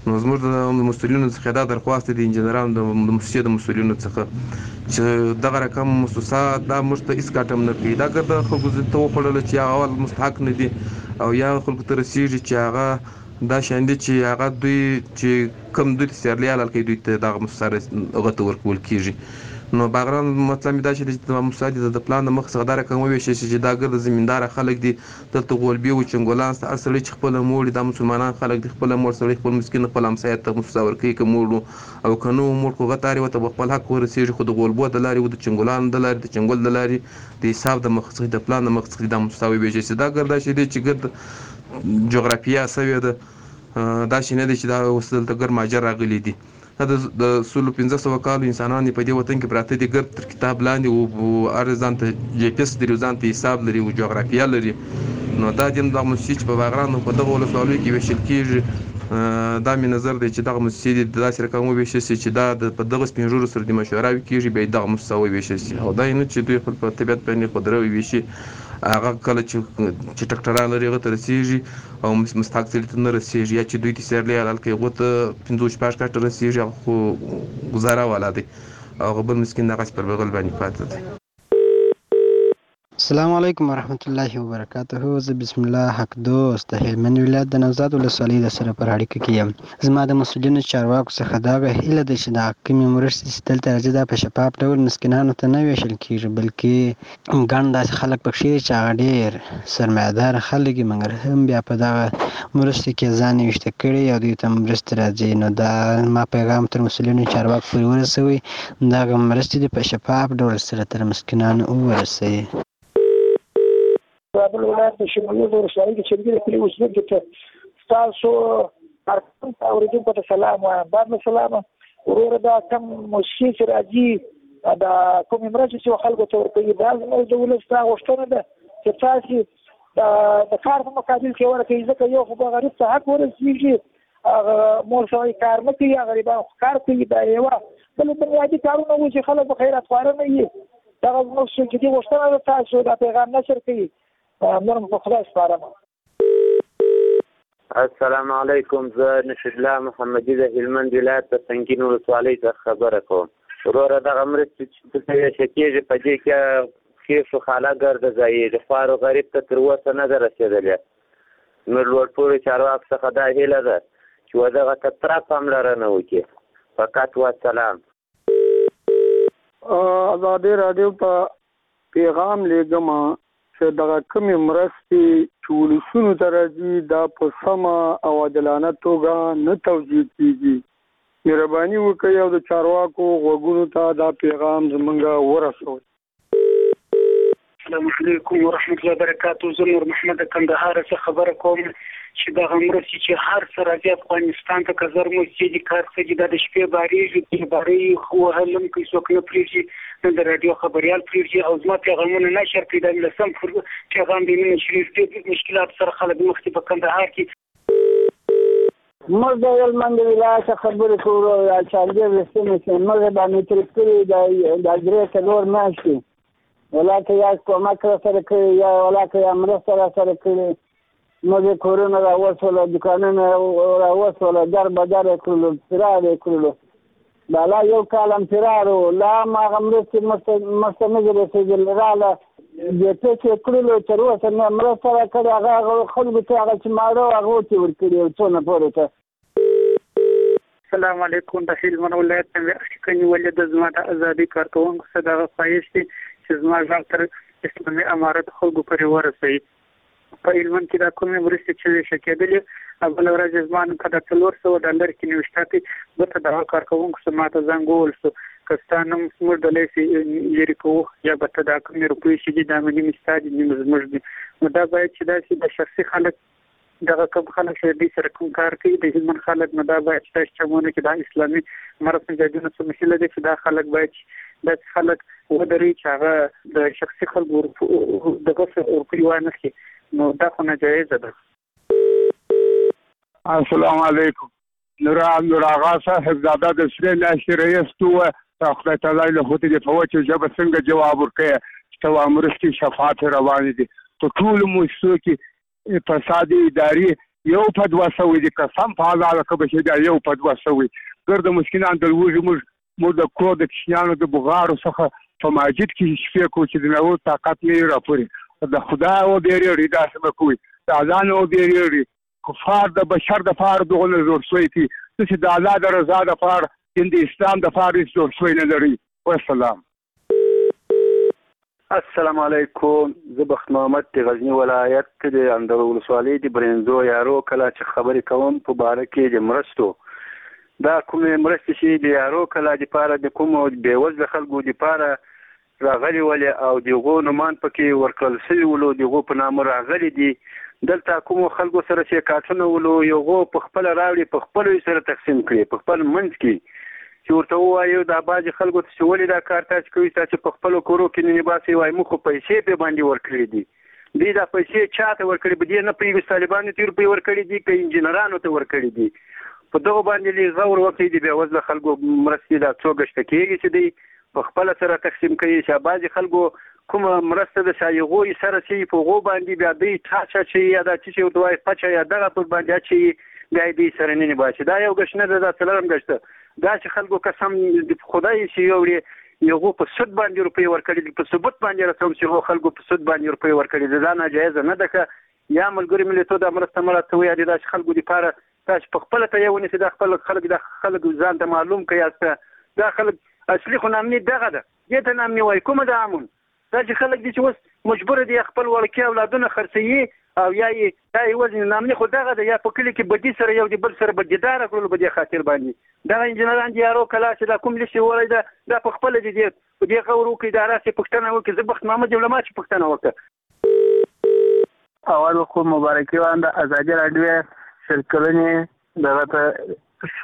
نو زموږ د مسؤلینو څخه دا درخواست دی انجنیرانو د موسسې د مسؤلینو څخه چې دغه رقم مؤسسات دا موږ ته هیڅ ګټه نه کوي. دا ګټه خلکو ته وخوړله چې هغه اول مستحق نه دي او یا خلکو ته رسېږي چې هغه دا شیان دي چې هغه دوی چې کوم دوی ته سیرلي حلال کوي دوی ته دغه مؤسسه هغه ته ورکول کېږي. نو باغران مطلب دا چې د مؤسسات د پلان د مخ څخه دا رقم وویشل شي چې دا ګرد زمیندار خلک دي دلته غولبي او چنګولان ست اصلي چې خپل مور د مسلمانان خلک دي خپل مور سره خپل مسکین خپل همسایه ته مؤسسه ورکوي کوم او کنو مور کو غتاري وته خپل حق ورسېږي خو د غولبو د لاري او د چنګولان د لاري د چنګول د لاري د حساب د مخ څخه د پلان د مخ څخه د مؤسسه وویشل شي. دا ګرد شي چې ګرد جغرافیه سوي ده دا شي نه دي چې دا وسل ته ګر ماجر راغلي دي. د سلو پنځه سوه کالو انسانان په دې وطن کې پراته دي ګرد تر کتاب لاندې او ارزان ته جی پی اس لري ځان ته حساب لري او جغرافیه لري. نو دا د دغه موسسې چې په باغرانو په دغه ولسوالۍ کې ویشل کېږي دا مې نظر دی چې دغه موسسې د داسې رقم وویشل شي چې دا په دغه سپین ږیرو سره د مشوره کېږي بیا دغه موسسه وویشل شي او دا نه چې دوی خپل په طبیعت باندې قدره وویشي هغه کله چې چې ټکټران لري هغه ته رسېږي او مستحق سړي ته نه رسېږي یا چې دوی ته سیرلي حلال کوي هغو ته پنځه شپږ کاټه رسېږي هغه خو ګزاره والا دی او هغه بل مسکین دغسې پر بغل باندې پاتې دی. السلام علیکم ورحمت الله وبرکاته. زه بسم الله حق دوست د هلمند ولایت د نوزاد ولسوالۍ د سره پر اړیکه کې یم. زما د مسؤلینو چارواکو څخه دا هیله ده چې د کومې مرستې چې دلته راځي دا په شفاف ډول مسکینانو ته نه ویشل کېږي بلکې ګڼ داسې خلک پکښې دي چې هغه ډېر سرمایه‌دار خلک دي مګر هم بیا په دغه مرستو کې ځان ویشته کړي او دوی ته مرستې راځي. نو دا ما پیغام تر مسؤلینو چارواکو پورې ورسوئ دغه مرستې دې په شفاف ډول سره تر مسکینانو ورسوي. کابل ولایت د شمالي ولسوالۍ کې چې د کلي اوسېدونکو ته ستاسو ارکان ته اورېدونکو ته سلام وایم. بعد له سلامه وروره دا کوم موسسې چې راځي دا کومې مرستې چې خلکو ته ورکوي دا زموږ د ولس دا غوښتنه ده چې تاسې د کار په مقابل کې ورکوي ځکه یو خو به غریب ته حق ورسېږي هغه مور سړی کار نه کوي هغه غریبان خو کار کوي دا یوه بلې بنیادي کارونه وو چې خلک په خیرات خواره نه وي دغه زموږ چې غوښتنه ده تاسو دا پیغام نشر کوي. نرم په خدای سپارم. السلام علیکم. زه نشید الله محمدي د هلمند ولایت د سنګین ولسوالۍ څخه خبره کوم. وروره دغه مرستې چې دلته ویشل کېږي په دې کې ښې خاله ګرده ځایي د خوار و غریب ته تر اوسه نه ده رسېدلې. نو لوړپوړو چارواکو څخه دا هیله ده چې ودغه ته پوره پاملرنه وکړي. فقط والسلام. ازادي راډیو په پیغام لیږم چې دغه کومې مرستې چې ولسونو ته راځي دا په سمه او عادلانه توګه نه توزیع کېږي. مهرباني وکړئ او د چارواکو غوږونو ته دا پیغام زموږ ورسوئ. السلام علیکم ورحمت الله وبرکاتو. زه نور محمد د کندهار څخه خبره کوم چې دغه مرستې چې هر څه راځي افغانستان ته که زر مرستې دي کار څه دي دا د شپې بارېږي بارې وهل هم کوي څوک نه پرېږدي نه د راډیو خبریال پرېږدي او زما پیغامونه نشر کوي دا مې لسم پیغام دی مینه شریف ډېر مشکلات سره خلک مخ دي په کندهار کې. موږ د هلمند ولایت څخه خبرې کوو یا چارجر د سیمې کې موږ باندې ترې کړي د درې څلور میاشتې ولاکه یا کومک راسره کړی یا ولاکه یا مرسته راسره کړې موږ کورونه راوسوله دوکانونه راوسوله در به در یې کړلو فرار یې کړلو دا لا یو کال هم فرار و لا هم هغه مرستې مرسته نه دي رسېدلې راله جې پې چې یې کړلو تر اوسه نه مرسته راکړې هغه هغه خلکو ته هغه چې ماړه و هغو ته یې ورکړي یو څونه پورې ته. السلام علیکم. د هلمند ولایت څنګه اشکني ولې د زما د ازادي کارکوونکو څخه دغه خواهش دی چې زما غږ تر اسلامي امارت خلکو پورې ورسوي. په هلمند کې دا کومې مرستې چې ویشل کېدلې بله ورځ زما نوم په دا څلور سوه ډالر کې نوشته کې بېرته دغه کارکوونکو څخه ما ته زنګ وویل شو که ستا نوم زموږ ډلۍ سې لرې کوو یا به ته دا کومې روپۍ چې دي دا مې نیم ستا دي نیم زموږ دي نو دا باید چې داسې د شخصي خلک دغه کوم خلک چې دوی سره کوم کار کوي د هلمند خلک نو دا باید چې داسې چمونه کې دا اسلامي مرض نژادونه څه مسله ده چې دا خلک باید داسې خلک ودرېږي چې هغه د شخصي خلکو دغه روپۍ وانخلي نو دا خو ناجایزه ده. السلام علیکم. نور نور آغا صاحب زاده د سرې میاشتې رئیس تو و خدای تعالی له خو دې په وچه ژبه څنګه جواب ورکوي چې ته مرستې شفاف روانې دي په ټولو مؤسسو کې فسادي ادارې یو په دوه سوه دي قسم په الله که به شي دا یو په دوه سوه ګرد مسکینان د لوږې موږ موږ د کور د کشیانو د بغارو څخه په مسجد کې شپې کوو چې د نو طاقت نه راپوري د خدای او بیرې داسې مکوي د اذان او بیرې کفار د بشر د فار دغه زور شوی کی چې د الله د رضا د فار د اسلام د فار زور شوی نه لري. والسلام. السلام علیکم. زه بخت محمد د غزنی ولایت د اندړ ولسوالۍ د برنزو یارو کله چې خبرې کوم په باره کې د مرستو دا کومې مرستې چې د یارو کله د پاره د کومو بېوزله خلکو د پاره راغلي ولې او دغو نومان پکې ورکړل شوي ولو دغو په نامه راغلي دي دلته کومو خلکو سره چې کارتونه ولو یوغو په خپله راوړي په خپلو سره تقسیم کړي په خپل منځ کې چې ورته ووایو دا بعضې خلکو ته چې ولې دا کار تاسې کوي تاسې په خپلو کورو کې نه نباسئ وایي موږ خو پیسې پرې باندې ورکړي دي دوی دا پیسې چا ته ورکړي په دې نه پوهېږو طالبانو ته روپۍ ورکړي دي که انجینرانو ته ورکړي دي په دغو باندې لږ غور وکړي د بېوزله خلکو مرستې دا څو ګشته کېږي چې دوی په خپله سره تقسیم کوي چې بعضې خلکو کومه مرسته د سایغو یې سره چې په هغو باندې بیا دوی ټاچه چې یا دا چې ورته وایي پچه یا دغه پر باندې اچوي بیا یې دوی سره نه نباسي دا یو ګشت نه ده دا څلورم ګشت ده دا چې خلکو قسم خدای چې یوړي یغو په سود باندې روپۍ ورکړي دي په ثبوت باندې رسوم چې هغو خلکو په سود باندې روپۍ ورکړي دي دا ناجایزه نه ده که یا ملګري ملتونو دا مرسته مه راته ووایي دا چې خلکو دپاره تاسو په خپله ته یې ونیسئ دا خپل خلک دا خلک ځان ته معلوم کړئ دا خلک اصلي خو نامني دغه ده دې ته نامني وایي کومه ده امون دا چې خلک دي چې اوس مجبوره دي خپل وړکي اولادونه خرڅوي او یا یې دا یې وزن نامني خو دغه ده یا په کلي کې بدي سره یو د بل سره بدیداره کړلو په دې خاطر باندې دغه انجینران دي یارو کلا چې دا کوم لسي ولی ده دا په خپله دي دې په دې غور وکړي دا راسې پوښتنه وکړي زه بخت محمد یم له ما چې پوښتنه وکړه. اول خو مبارکي وایم د ازادي راډیو شرکلنې دغه ته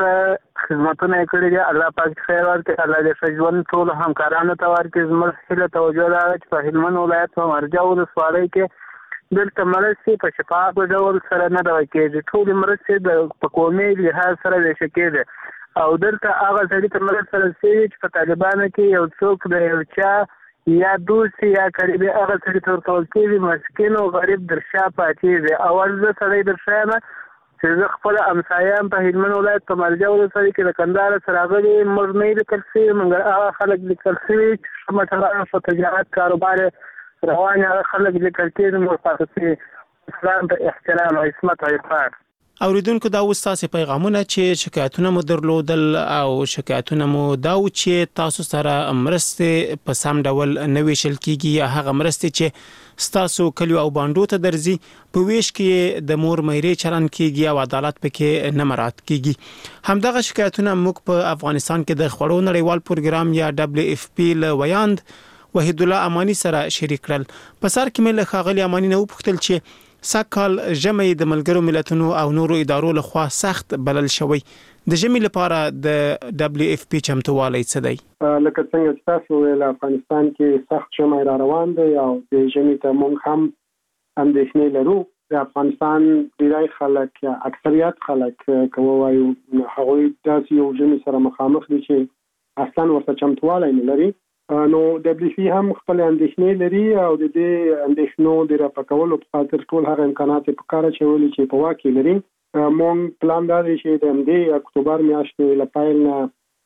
ښه خدمتونه یې کړي دي الله پاک خیر ورکړي الله دې ښه ژوند ټولو همکارانو ته ورکړي زموږ هیله توجه دا ده چې په هلمند ولایت په مرجع ولسوالۍ کې دلته مرستې په شفاف ډول سره نه دغه کېږي ټولې مرستې د په قومي لحاظ سره ویشل کېږي او دلته هغه سړي ته مرسته رسېږي چې په طالبانو کې یو څوک د یو چا یا دوست یا قریبي هغه سړي ته ورکول کېږي مسکین او غریب در شا پاتې دي. اول زه سړی در شا یم چې زه خپله همسایه په هلمند ولایت په مرجع ولسوالۍ کې د کندهار څخه راغلي موږ نه لیکل شوي مګر هغه خلک لیکل شوي چې ښه موټران په تجارت کاروبار روان هغه خلک لیکل کېږي موږ پاتې شوي اسلام په احترام او عصمت او عفت. اوریدونکو دا اوس تاسو پیغامونه چې شکایتونه مو درلودل او شکایتونه مو دا و چې تاسو سره مرسته په سم ډول نه ویشل کیږي یا هغه مرسته چې ستاسو کلیو او باندو ته درځي په ویش کې د مور مېرې چلن کیږي او عدالت پکې نه مراعات کیږي. همدغه شکایتونه موږ په افغانستان کې د خړو نړیوال پروګرام یا دبليو اف پی له ویاند وحید الله امانی سره شریک کړل. په سر کې مې له خاغلی امانی نه وپوښتل چې سکهال ژمي د ملګرو ملتونو او نورو ادارو لخوا سخت بلل شوی د ژمي لپاره د دبليو اف پی چمتووالی څه دی؟ لکه څنګه چې تاسو ویل افغانستان کې سخت ژمی را روان دی او د ژمي ته موږ هم اندېښنې لرو. د افغانستان ډیری خلک یا اکثریت خلک که ووایو هغوی داسې یو ژمي سره مخامخ دي چې اصلا ورته چمتووالی نه لري. نو دبليو پی هم خپل اندېښنې لري او د دې اندېښنو د رفع کولو په خاطر ټول هغه امکانات په کار اچولي چې په واک کې لري. موږ پلان دا دی چې د همدې اکتوبر میاشتې له پیل نه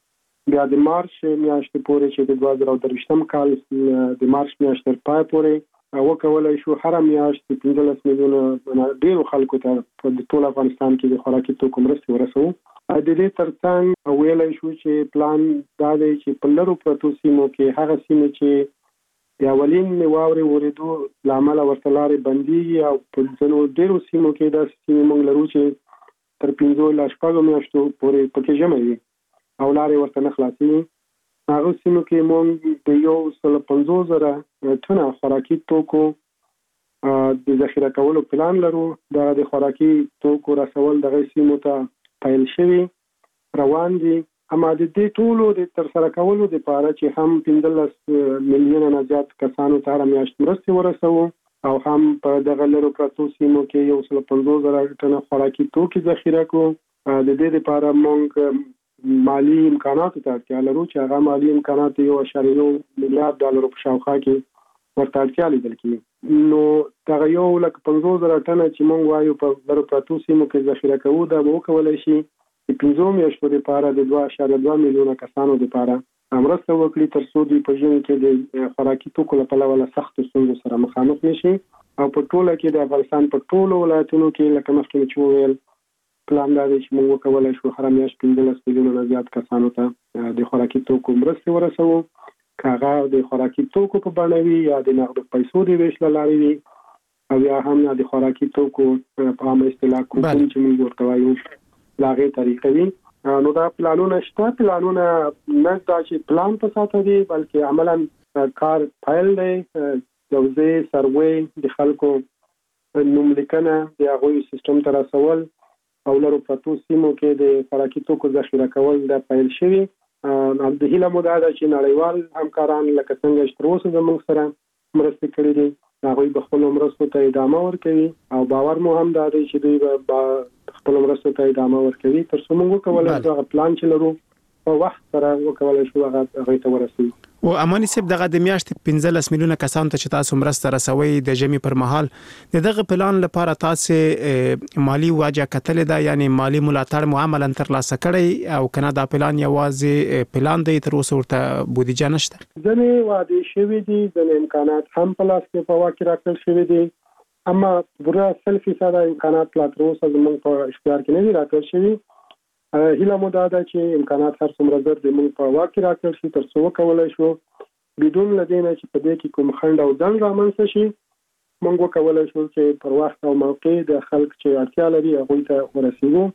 بیا د مارچ میاشتې پورې چې د دوه زره درویشتم کال د مارچ میاشتې تر پای پورې وکولی شو هره میاشت پنځلس میلیونه ډېرو خلکو ته په ټول افغانستان کې د خوراکي توکو مرستې ورسوو. د دې ترڅنګ ویلی شو چې پلان دا دی چې په لرو پرتو سیمو کې هغه سیمې چې د اولین واورې ورېدو له امله ورته لارې بندېږي او په ځینو ډېرو سیمو کې داسې سیمې موږ لرو چې تر پنځو له شپږو میاشتو پورې پکې ژمی وي او لارې ورته نه خلاصېږي. هغو سیمو کې موږ د یو سل پنځوس زره ټنه خوراکي توکو د ذخیره کولو پلان لرو. دا د خوراکي توکو رسول دغه سیمو ته پیل شوي روان دي. اما د دې ټولو د ترسره کولو دپاره چې هم پنځلس میلیونه نه زیات کسانو ته هره میاشت مرستې ورسوو او هم په دغه لرو پرتو سیمو کې یو سل پنځوس زره ټنه خوراکي توکي ذخیره کړو. د دې دپاره موږ مالی امکاناتو ته اړتیا لرو چې هغه مالی امکانات یو اعشاریه یو میلیارډ ډالرو په شاوخوا کې ورته اړتیا لیدل کېږي. نو دغه یو لک پنځوس زره ټنه چې موږ وایو په لرو پرتو سیمو کې ذخیره کوو دا به وکولی شي د پنځو میاشتو لپاره د دوه اعشاریه دوه میلیونه کسانو لپاره مرسته وکړي تر څو دوی په ژمي کې د خوراکي توکو له پلوه له سختو ستونزو سره مخامخ نه شي. او په ټوله کې د افغانستان په ټولو ولایتونو کې لکه مخکې مې چې وویل پلان دا دی چې موږ وکولی شو هره میاشت پنځلس میلیونه نه زیات کسانو ته د خوراکي توکو مرستې ورسوو، که هغه د خوراکي توکو په بڼه وي یا د نغدو پیسو د ویش له لارې وي او یا هم د خوراکي توکو په عامه اصطلاح کوپن چې موږ ورته وایو له هغې طریقې وي. نو دا پلانونه شته، پلانونه نه دا چې پلان په ساته دي بلکې عملا کار پیل دی. یوځای سروې د خلکو نوم لیکنه د هغوی سیستم ته رسول او لرو پرتو سیمو کې د خوراکي توکو ذخیره کول دا پیل شوي. د هیله مو دا ده چې نړیوال همکاران لکه څنګه چې تر اوسه زموږ سره مرستې کړي دي هغوی به خپلو مرستو ته ادامه ورکوي او باور مو هم دا دی چې دوی به خپلو مرستو ته ادامه ورکوي تر څو موږ وکولی شو هغه پلان چې لرو په وخت سره وکولی شو هغه هغوی ته ورسوي. و اماني صاحب دغه د میاشتې پنځلس میلیونه کسانو ته چې تاسو مرسته رسوي د ژمي پر مهال د دغه پلان لپاره تاسو مالی واجه کتلې ده، یعنی مالی ملاتړ مو عملاً ترلاسه کړی او کنه دا پلان یوازې پلان دی تر اوسه ورته بودیجه نشته؟ ځینې وعدې شوي دي، ځینې امکانات هم په لاس کې په واک کې راکړل شوي دي، اما پوره سل فیصده امکانات لا تر اوسه زموږ په اختیار کې نه دي راکړل شوي. هیله مو دا ده چې امکانات هر څومره زر د موږ په واک کې راکړل شي تر څو وکولی شو بدون له دې نه چې په دې کې کوم خنډ او ځنډ رامنځته شي موږ وکولی شو چې پر وخت او موقع د خلک چې اړتیا لري هغوی ته ورسېږو.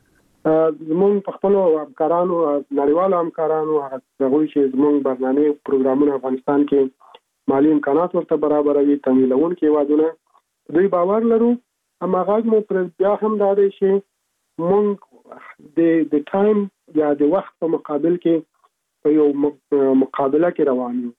زموږ په خپلو همکارانو نړیوالو همکارانو هغوی چې زموږ برنامې پروګرامونه افغانستان کې مالي امکانات ورته برابروي تمویلونکي هېوادونه دوی باور لرو. اما غږ مو پر بیا هم دا دی چې موږ د د ټایم یا د وخت په مقابل کې په یو مقابله کې روان یو.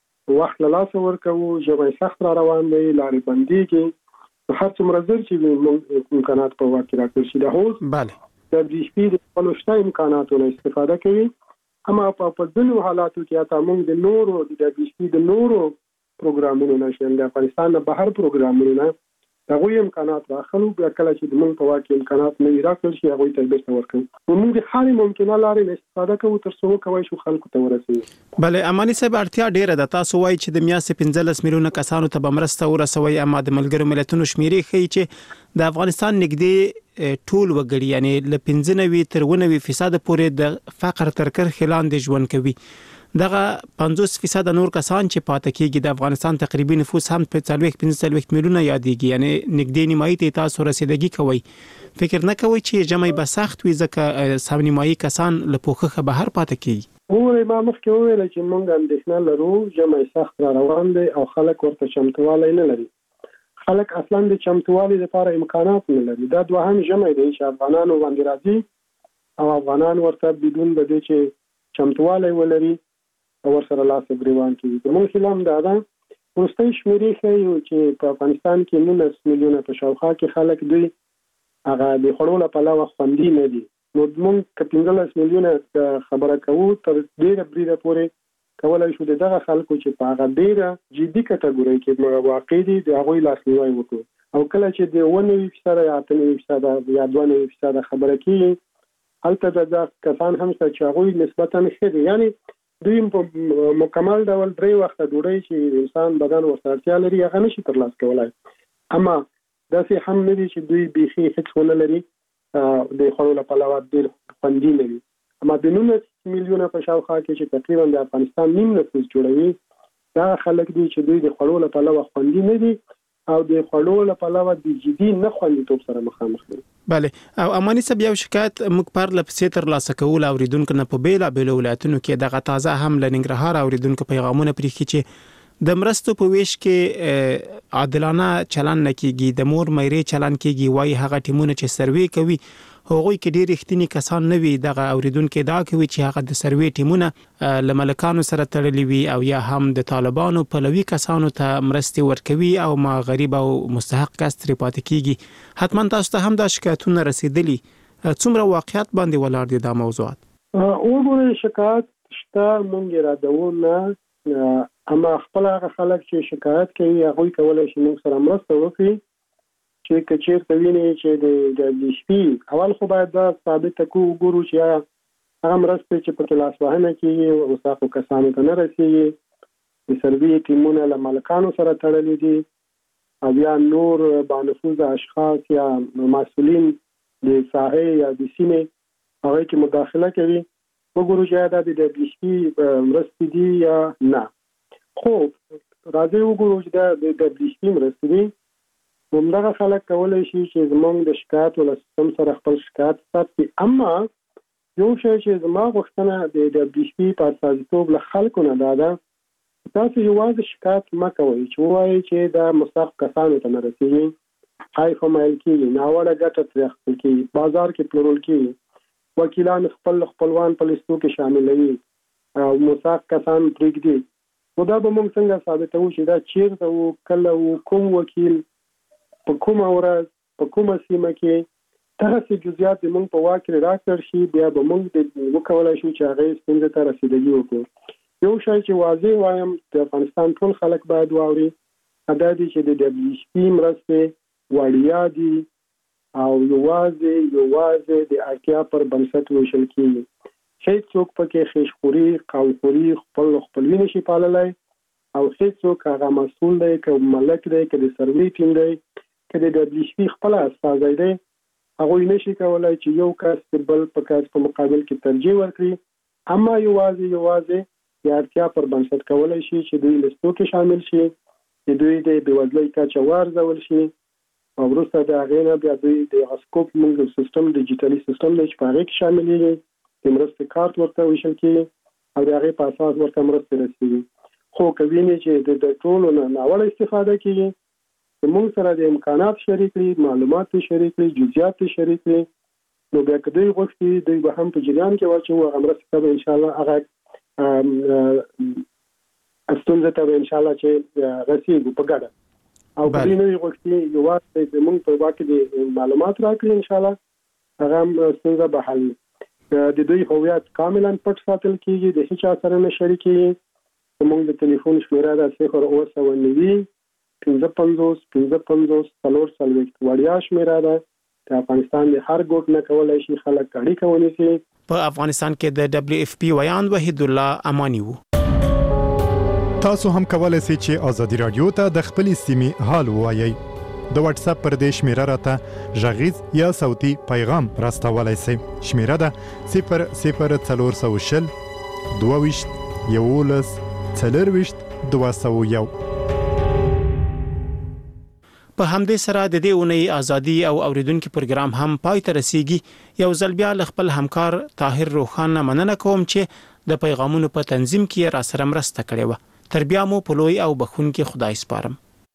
وخت له لاسه ورکوو، ژمی سخت را روان دی، لارې بندېږي، هر څومره زر چې موږ امکانات په واک کې راکړل شي د هوس د بي شپي د خپلو شته امکاناتو نه استفاده کوي. اما په ځینو حالاتو کې حتی موږ د نورو د بي شپي د نورو پروګرامونو نه شي د افغانستان نه بهر پروګرامونو نه هغوی امکانات راخلو، بیا کله چې د موږ په واک کې امکانات نه وي راکړل شي هغوی ته بیرته ورکوو. نو موږ د هرې ممکنه لارې نه استفاده کوو تر څو وکولی شو خلکو ته ورسوي. بله اماني صاحب اړتیا ډیره ده، تاسو وایي چې د میاشتې پنځلس میلیونه کسانو ته به مرسته ورسوئ، اما د ملګرو ملتونو شمیرې ښیي چې د افغانستان نږدې ټول وګړي یعنی له پنځه نوي تر اووه نوي فیصده پورې د فقر تر کرښې لاندې ژوند کوي. دغه پنځوس فیصده نور کسان چې پاتې کېږي د افغانستان تقریبي نفوس هم په څلوېښت پنځه څلوېښت میلیونه یادېږي، یعنی نږدې نیمایي ته تاسو رسیدګي کوئ. فکر نه کوئ چې ژمی به سخت وي ځکه سم نیمایي کسان له پوښښه بهر پاتې کېږي؟ وګورئ ما مخکې وویل چې موږ اندېښنه لرو ژمی سخت را روان دی او خلک ورته چمتووالی نه لري. خلک اصلا د چمتووالي لپاره امکانات نه لري. دا دوهم ژمی دی چې افغانانو باندې راځي او افغانان ورته بدون د دې چې چمتووالی ولري او ورسره لاس ګریوان کوي. زموږ خلام دا ده وروستۍ شمېرې ښیي چې په افغانستان کې نولس میلیونه په شاوخوا کې خلک دوی هغه د خوړو له پلوه خوندي نه دي. نو موږ که پنځلس میلیونه خبره کوو تر ډېره بریده پورې کولی شو د دغه خلکو چې په هغه ډېره جدي کټګورۍ کې واقع دي د هغوی لاسنیوی وکړو. او کله چې د اووه نوي فیصده یا اته نوي فیصده یا دوه نوي فیصده خبره کېږي هلته د دغه کسان هم شته چې هغوی نسبتا ښه دي، یعنی دوی په مکمل ډول درې وخته ډوډۍ چې انسان بدن ورته اړتیا لري هغه نشي ترلاسه کولی. اما داسې هم نه دي چې دوی بیخي هیڅ ونه لري د خوړو له پلوه ډېر خوندي نه وي. اما د نولس میلیونه په شاوخوا کې چې تقریبا د افغانستان نیم نفوس جوړوي دا خلک دي چې دوی د خوړو له پلوه خوندي نه دي او د خوړو له پلوه د جدي نه خوندیتوب سره مخامخ دي. بله او اماني صاحب یو شکایت موږ پرله پسې ترلاسه کوو له اورېدونکو نه په بېلابېلو ولایتونو کې دغه تازه هم له ننګرهار اورېدونکو پیغامونه پرېښي چې د مرستو په ویش کې عادلانه چلن نه کېږي، د مور میرې چلن کېږي. وایي هغه ټیمونه چې سروې کوي هغوی کې ډېر رښتیني کسان نه وي. دغه اورېدونکي ادعا کوي چې هغه د سروې ټیمونه له ملکانو سره تړلي وي او یا هم د طالبانو پلوي کسانو ته مرستې ورکوي او ما غریب او مستحق کس ترې پاتې کېږي. حتما تاسو ته هم دا شکایتونه رسېدلي، څومره واقعیت باندې ولاړ دي دا موضوعات؟ وګورئ شکایت شته، موږ یې ردوو نه. اما خپل هغه خلک چې شکایت کوي هغه کولای شي موږ سره مرسته وکړي چې کچیر ته ویني چې د دبليو اف پی اول خو باید دا ثابت کو ګورو چې هغه مرسته چې په کلاس وهنه کې او تاسو کسانو ته نه رسیږي د سروي ټیمونه له مالکانو سره تړلي دي او یا نور بانفوذ اشخاص یا مسؤلین د ساحې یا د سیمې هغه کې مداخله کوي وګورو چې دا د دبليو اف پی مرستې دي یا نه. خو راځي وګورو چې دا د دبليو اف پی مرستې دي همدغه خلک کولی شي چې زموږ د شکایت ول سیستم سره خپل شکایت ساتي. اما یو شی چې زما غوښتنه د دبليو اف پی په اساسیتوب له خلکو نه دا ده تاسو یوازې شکایت مه کوئ چې وایي چې دا مستحق کسانو ته نه رسېږي های فمایل کېږي ناوړه ګټه ترې اخیستل کېږي بازار کې پلورل کېږي وکیلان خپل خپلوان په لیستو کې شاملوي او مستحق کسان پرېږدي نو دا به موږ څنګه ثابتوو چې دا چېرته و کله و کوم وکیل په کومه ورځ په کومه سیمه کې دغسې جزئیات زموږ په واک کې راکړل شي بیا به موږ وکولی شو چې هغې ستونزې ته رسیدګي وکړو. یو شی چې واضح وایم د افغانستان ټول خلک باید واوري دا دی چې د دبليو اف پی مرستې وړیا دي او یوازې یوازې د اړتیا پر بنسټ ویشل کېږي. هیڅ څوک پکې خیشخوري قومخوري خپل خپلوي نشي پاللی او هیڅ څوک هغه مسؤل دی که ملک دی که د سروي ټیم دی که د دبليو اف پی خپله استازی دی هغوی نشي کولی چې یو کس د بل په کس په مقابل کې ترجیح ورکړي اما یوازې یوازې د اړتیا پر بنسټ کولی شي چې دوی لیستو کې شامل شي چې دوی د بېوزلۍ کچه وارزول شي او وروسته د هغې نه بیا دوی د اسکوپ موږ سیستم ډیجیټلي سیستم دی چې په هغې کې شاملېږي د مرستې کارت ورته ویشل کېږي او د هغې په اساس ورته مرستې رسېږي. خو که ویني چې د ټولو نه ناوړه استفاده کېږي زموږ سره د امکانات شریک کړي معلومات شریک کړي جزئیات شریک کړي نو بیا که دوی غوښتي دوی به هم په جریان کې واچوو هغه مرستې ته به انشاءالله هغه ستونزه ته به انشاءالله چې رسېږو په ګډه او که دوی نه وي غوښتي یوازې زموږ په واک کې د معلومات راکړي انشاءالله هغه هم ستونزه به حل وي. د دوی هویت کاملا پټ ساتل کېږي د هېچا سره نه شریکېږي زموږ د تلیفون شمېره ده صفر اوه سوه نوي پنځه پنځوس پنځه پنځوس څلور څلوېښت وړیا شمېره ده د افغانستان د هر ګوټ نه کولی شي خلک اړیکه ونیسي. په افغانستان کې د دبليو اف پی ویاند وحید الله امانی وو. تاسو هم کولای شئ چې ازادي رادیو ته د خپلې سیمې حال ووایئ. د واتس اپ پر دې شمیره راته غږیز یا صوتي پیغام راستولای شئ. شمیره ده صفر صفر څلور سوه شل دوه ویشت یولس څلرویشت دوه سوه یو. په همدې سره د دې اونۍ ازادي او اوریدونکو پروګرام هم پای ته رسیږي. یو ځل بیا خپل همکار طاهر روخان مننه کوم چې د پیغامونو په تنظیم کې را سره مرسته کړې و. تر بیا مو په لوی او بخونکي خدای سپارم.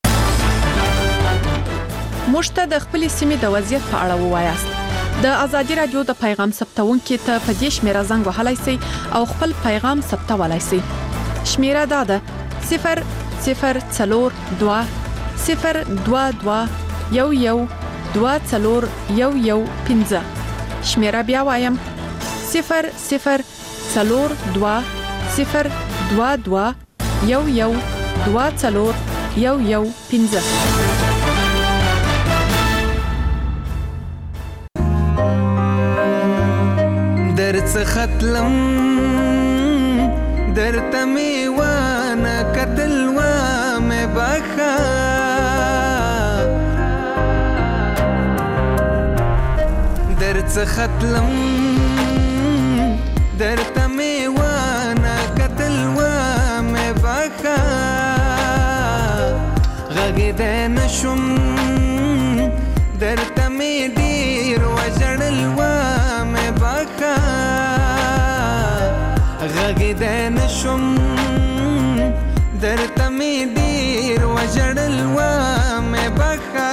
مشته د خپل سیمې د وضعیت په اړه ووایاست. د ازادي رادیو د پیغام ثبتونکو ته په دې شمیره زنګ وهلای شئ او خپل پیغام ثبتولای شئ. شمیره دا ده صفر صفر څلور دوه صفر دوه دوه یو یو دوه څلور یو یو پنځه. شمیره بیا وایم صفر صفر څلور دوه صفر دوه دوه یو یو دوه څلور یو یو پنځه. درڅ ختلم درته مې وانه کتل و مې بخا درڅ ختلم درته مې وانه کتل و مې بخا غږېدی نشم درته مې ډېر وژړل و مې بخا غږېدی نشم درته مې ډېر وژړل و مې بخا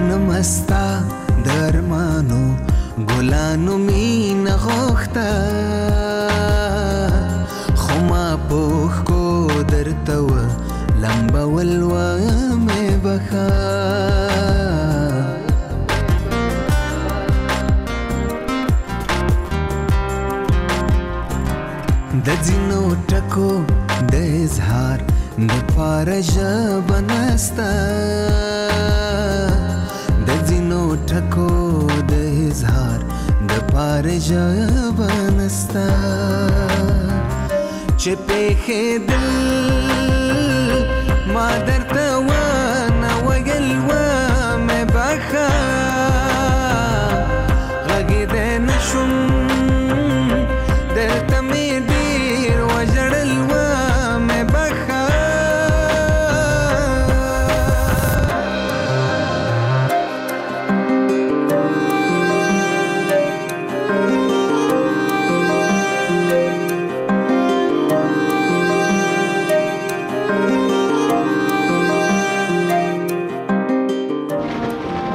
مستا درمانو ګلانو مين غوخته خو ما پوخ کو درته و لمبول و مې بخا د ځینو ټکو د اظهار د پاره ژبه نسته د ځینو ټکو د اظهار د پاره ژبه نسته چې پېښېدل ما د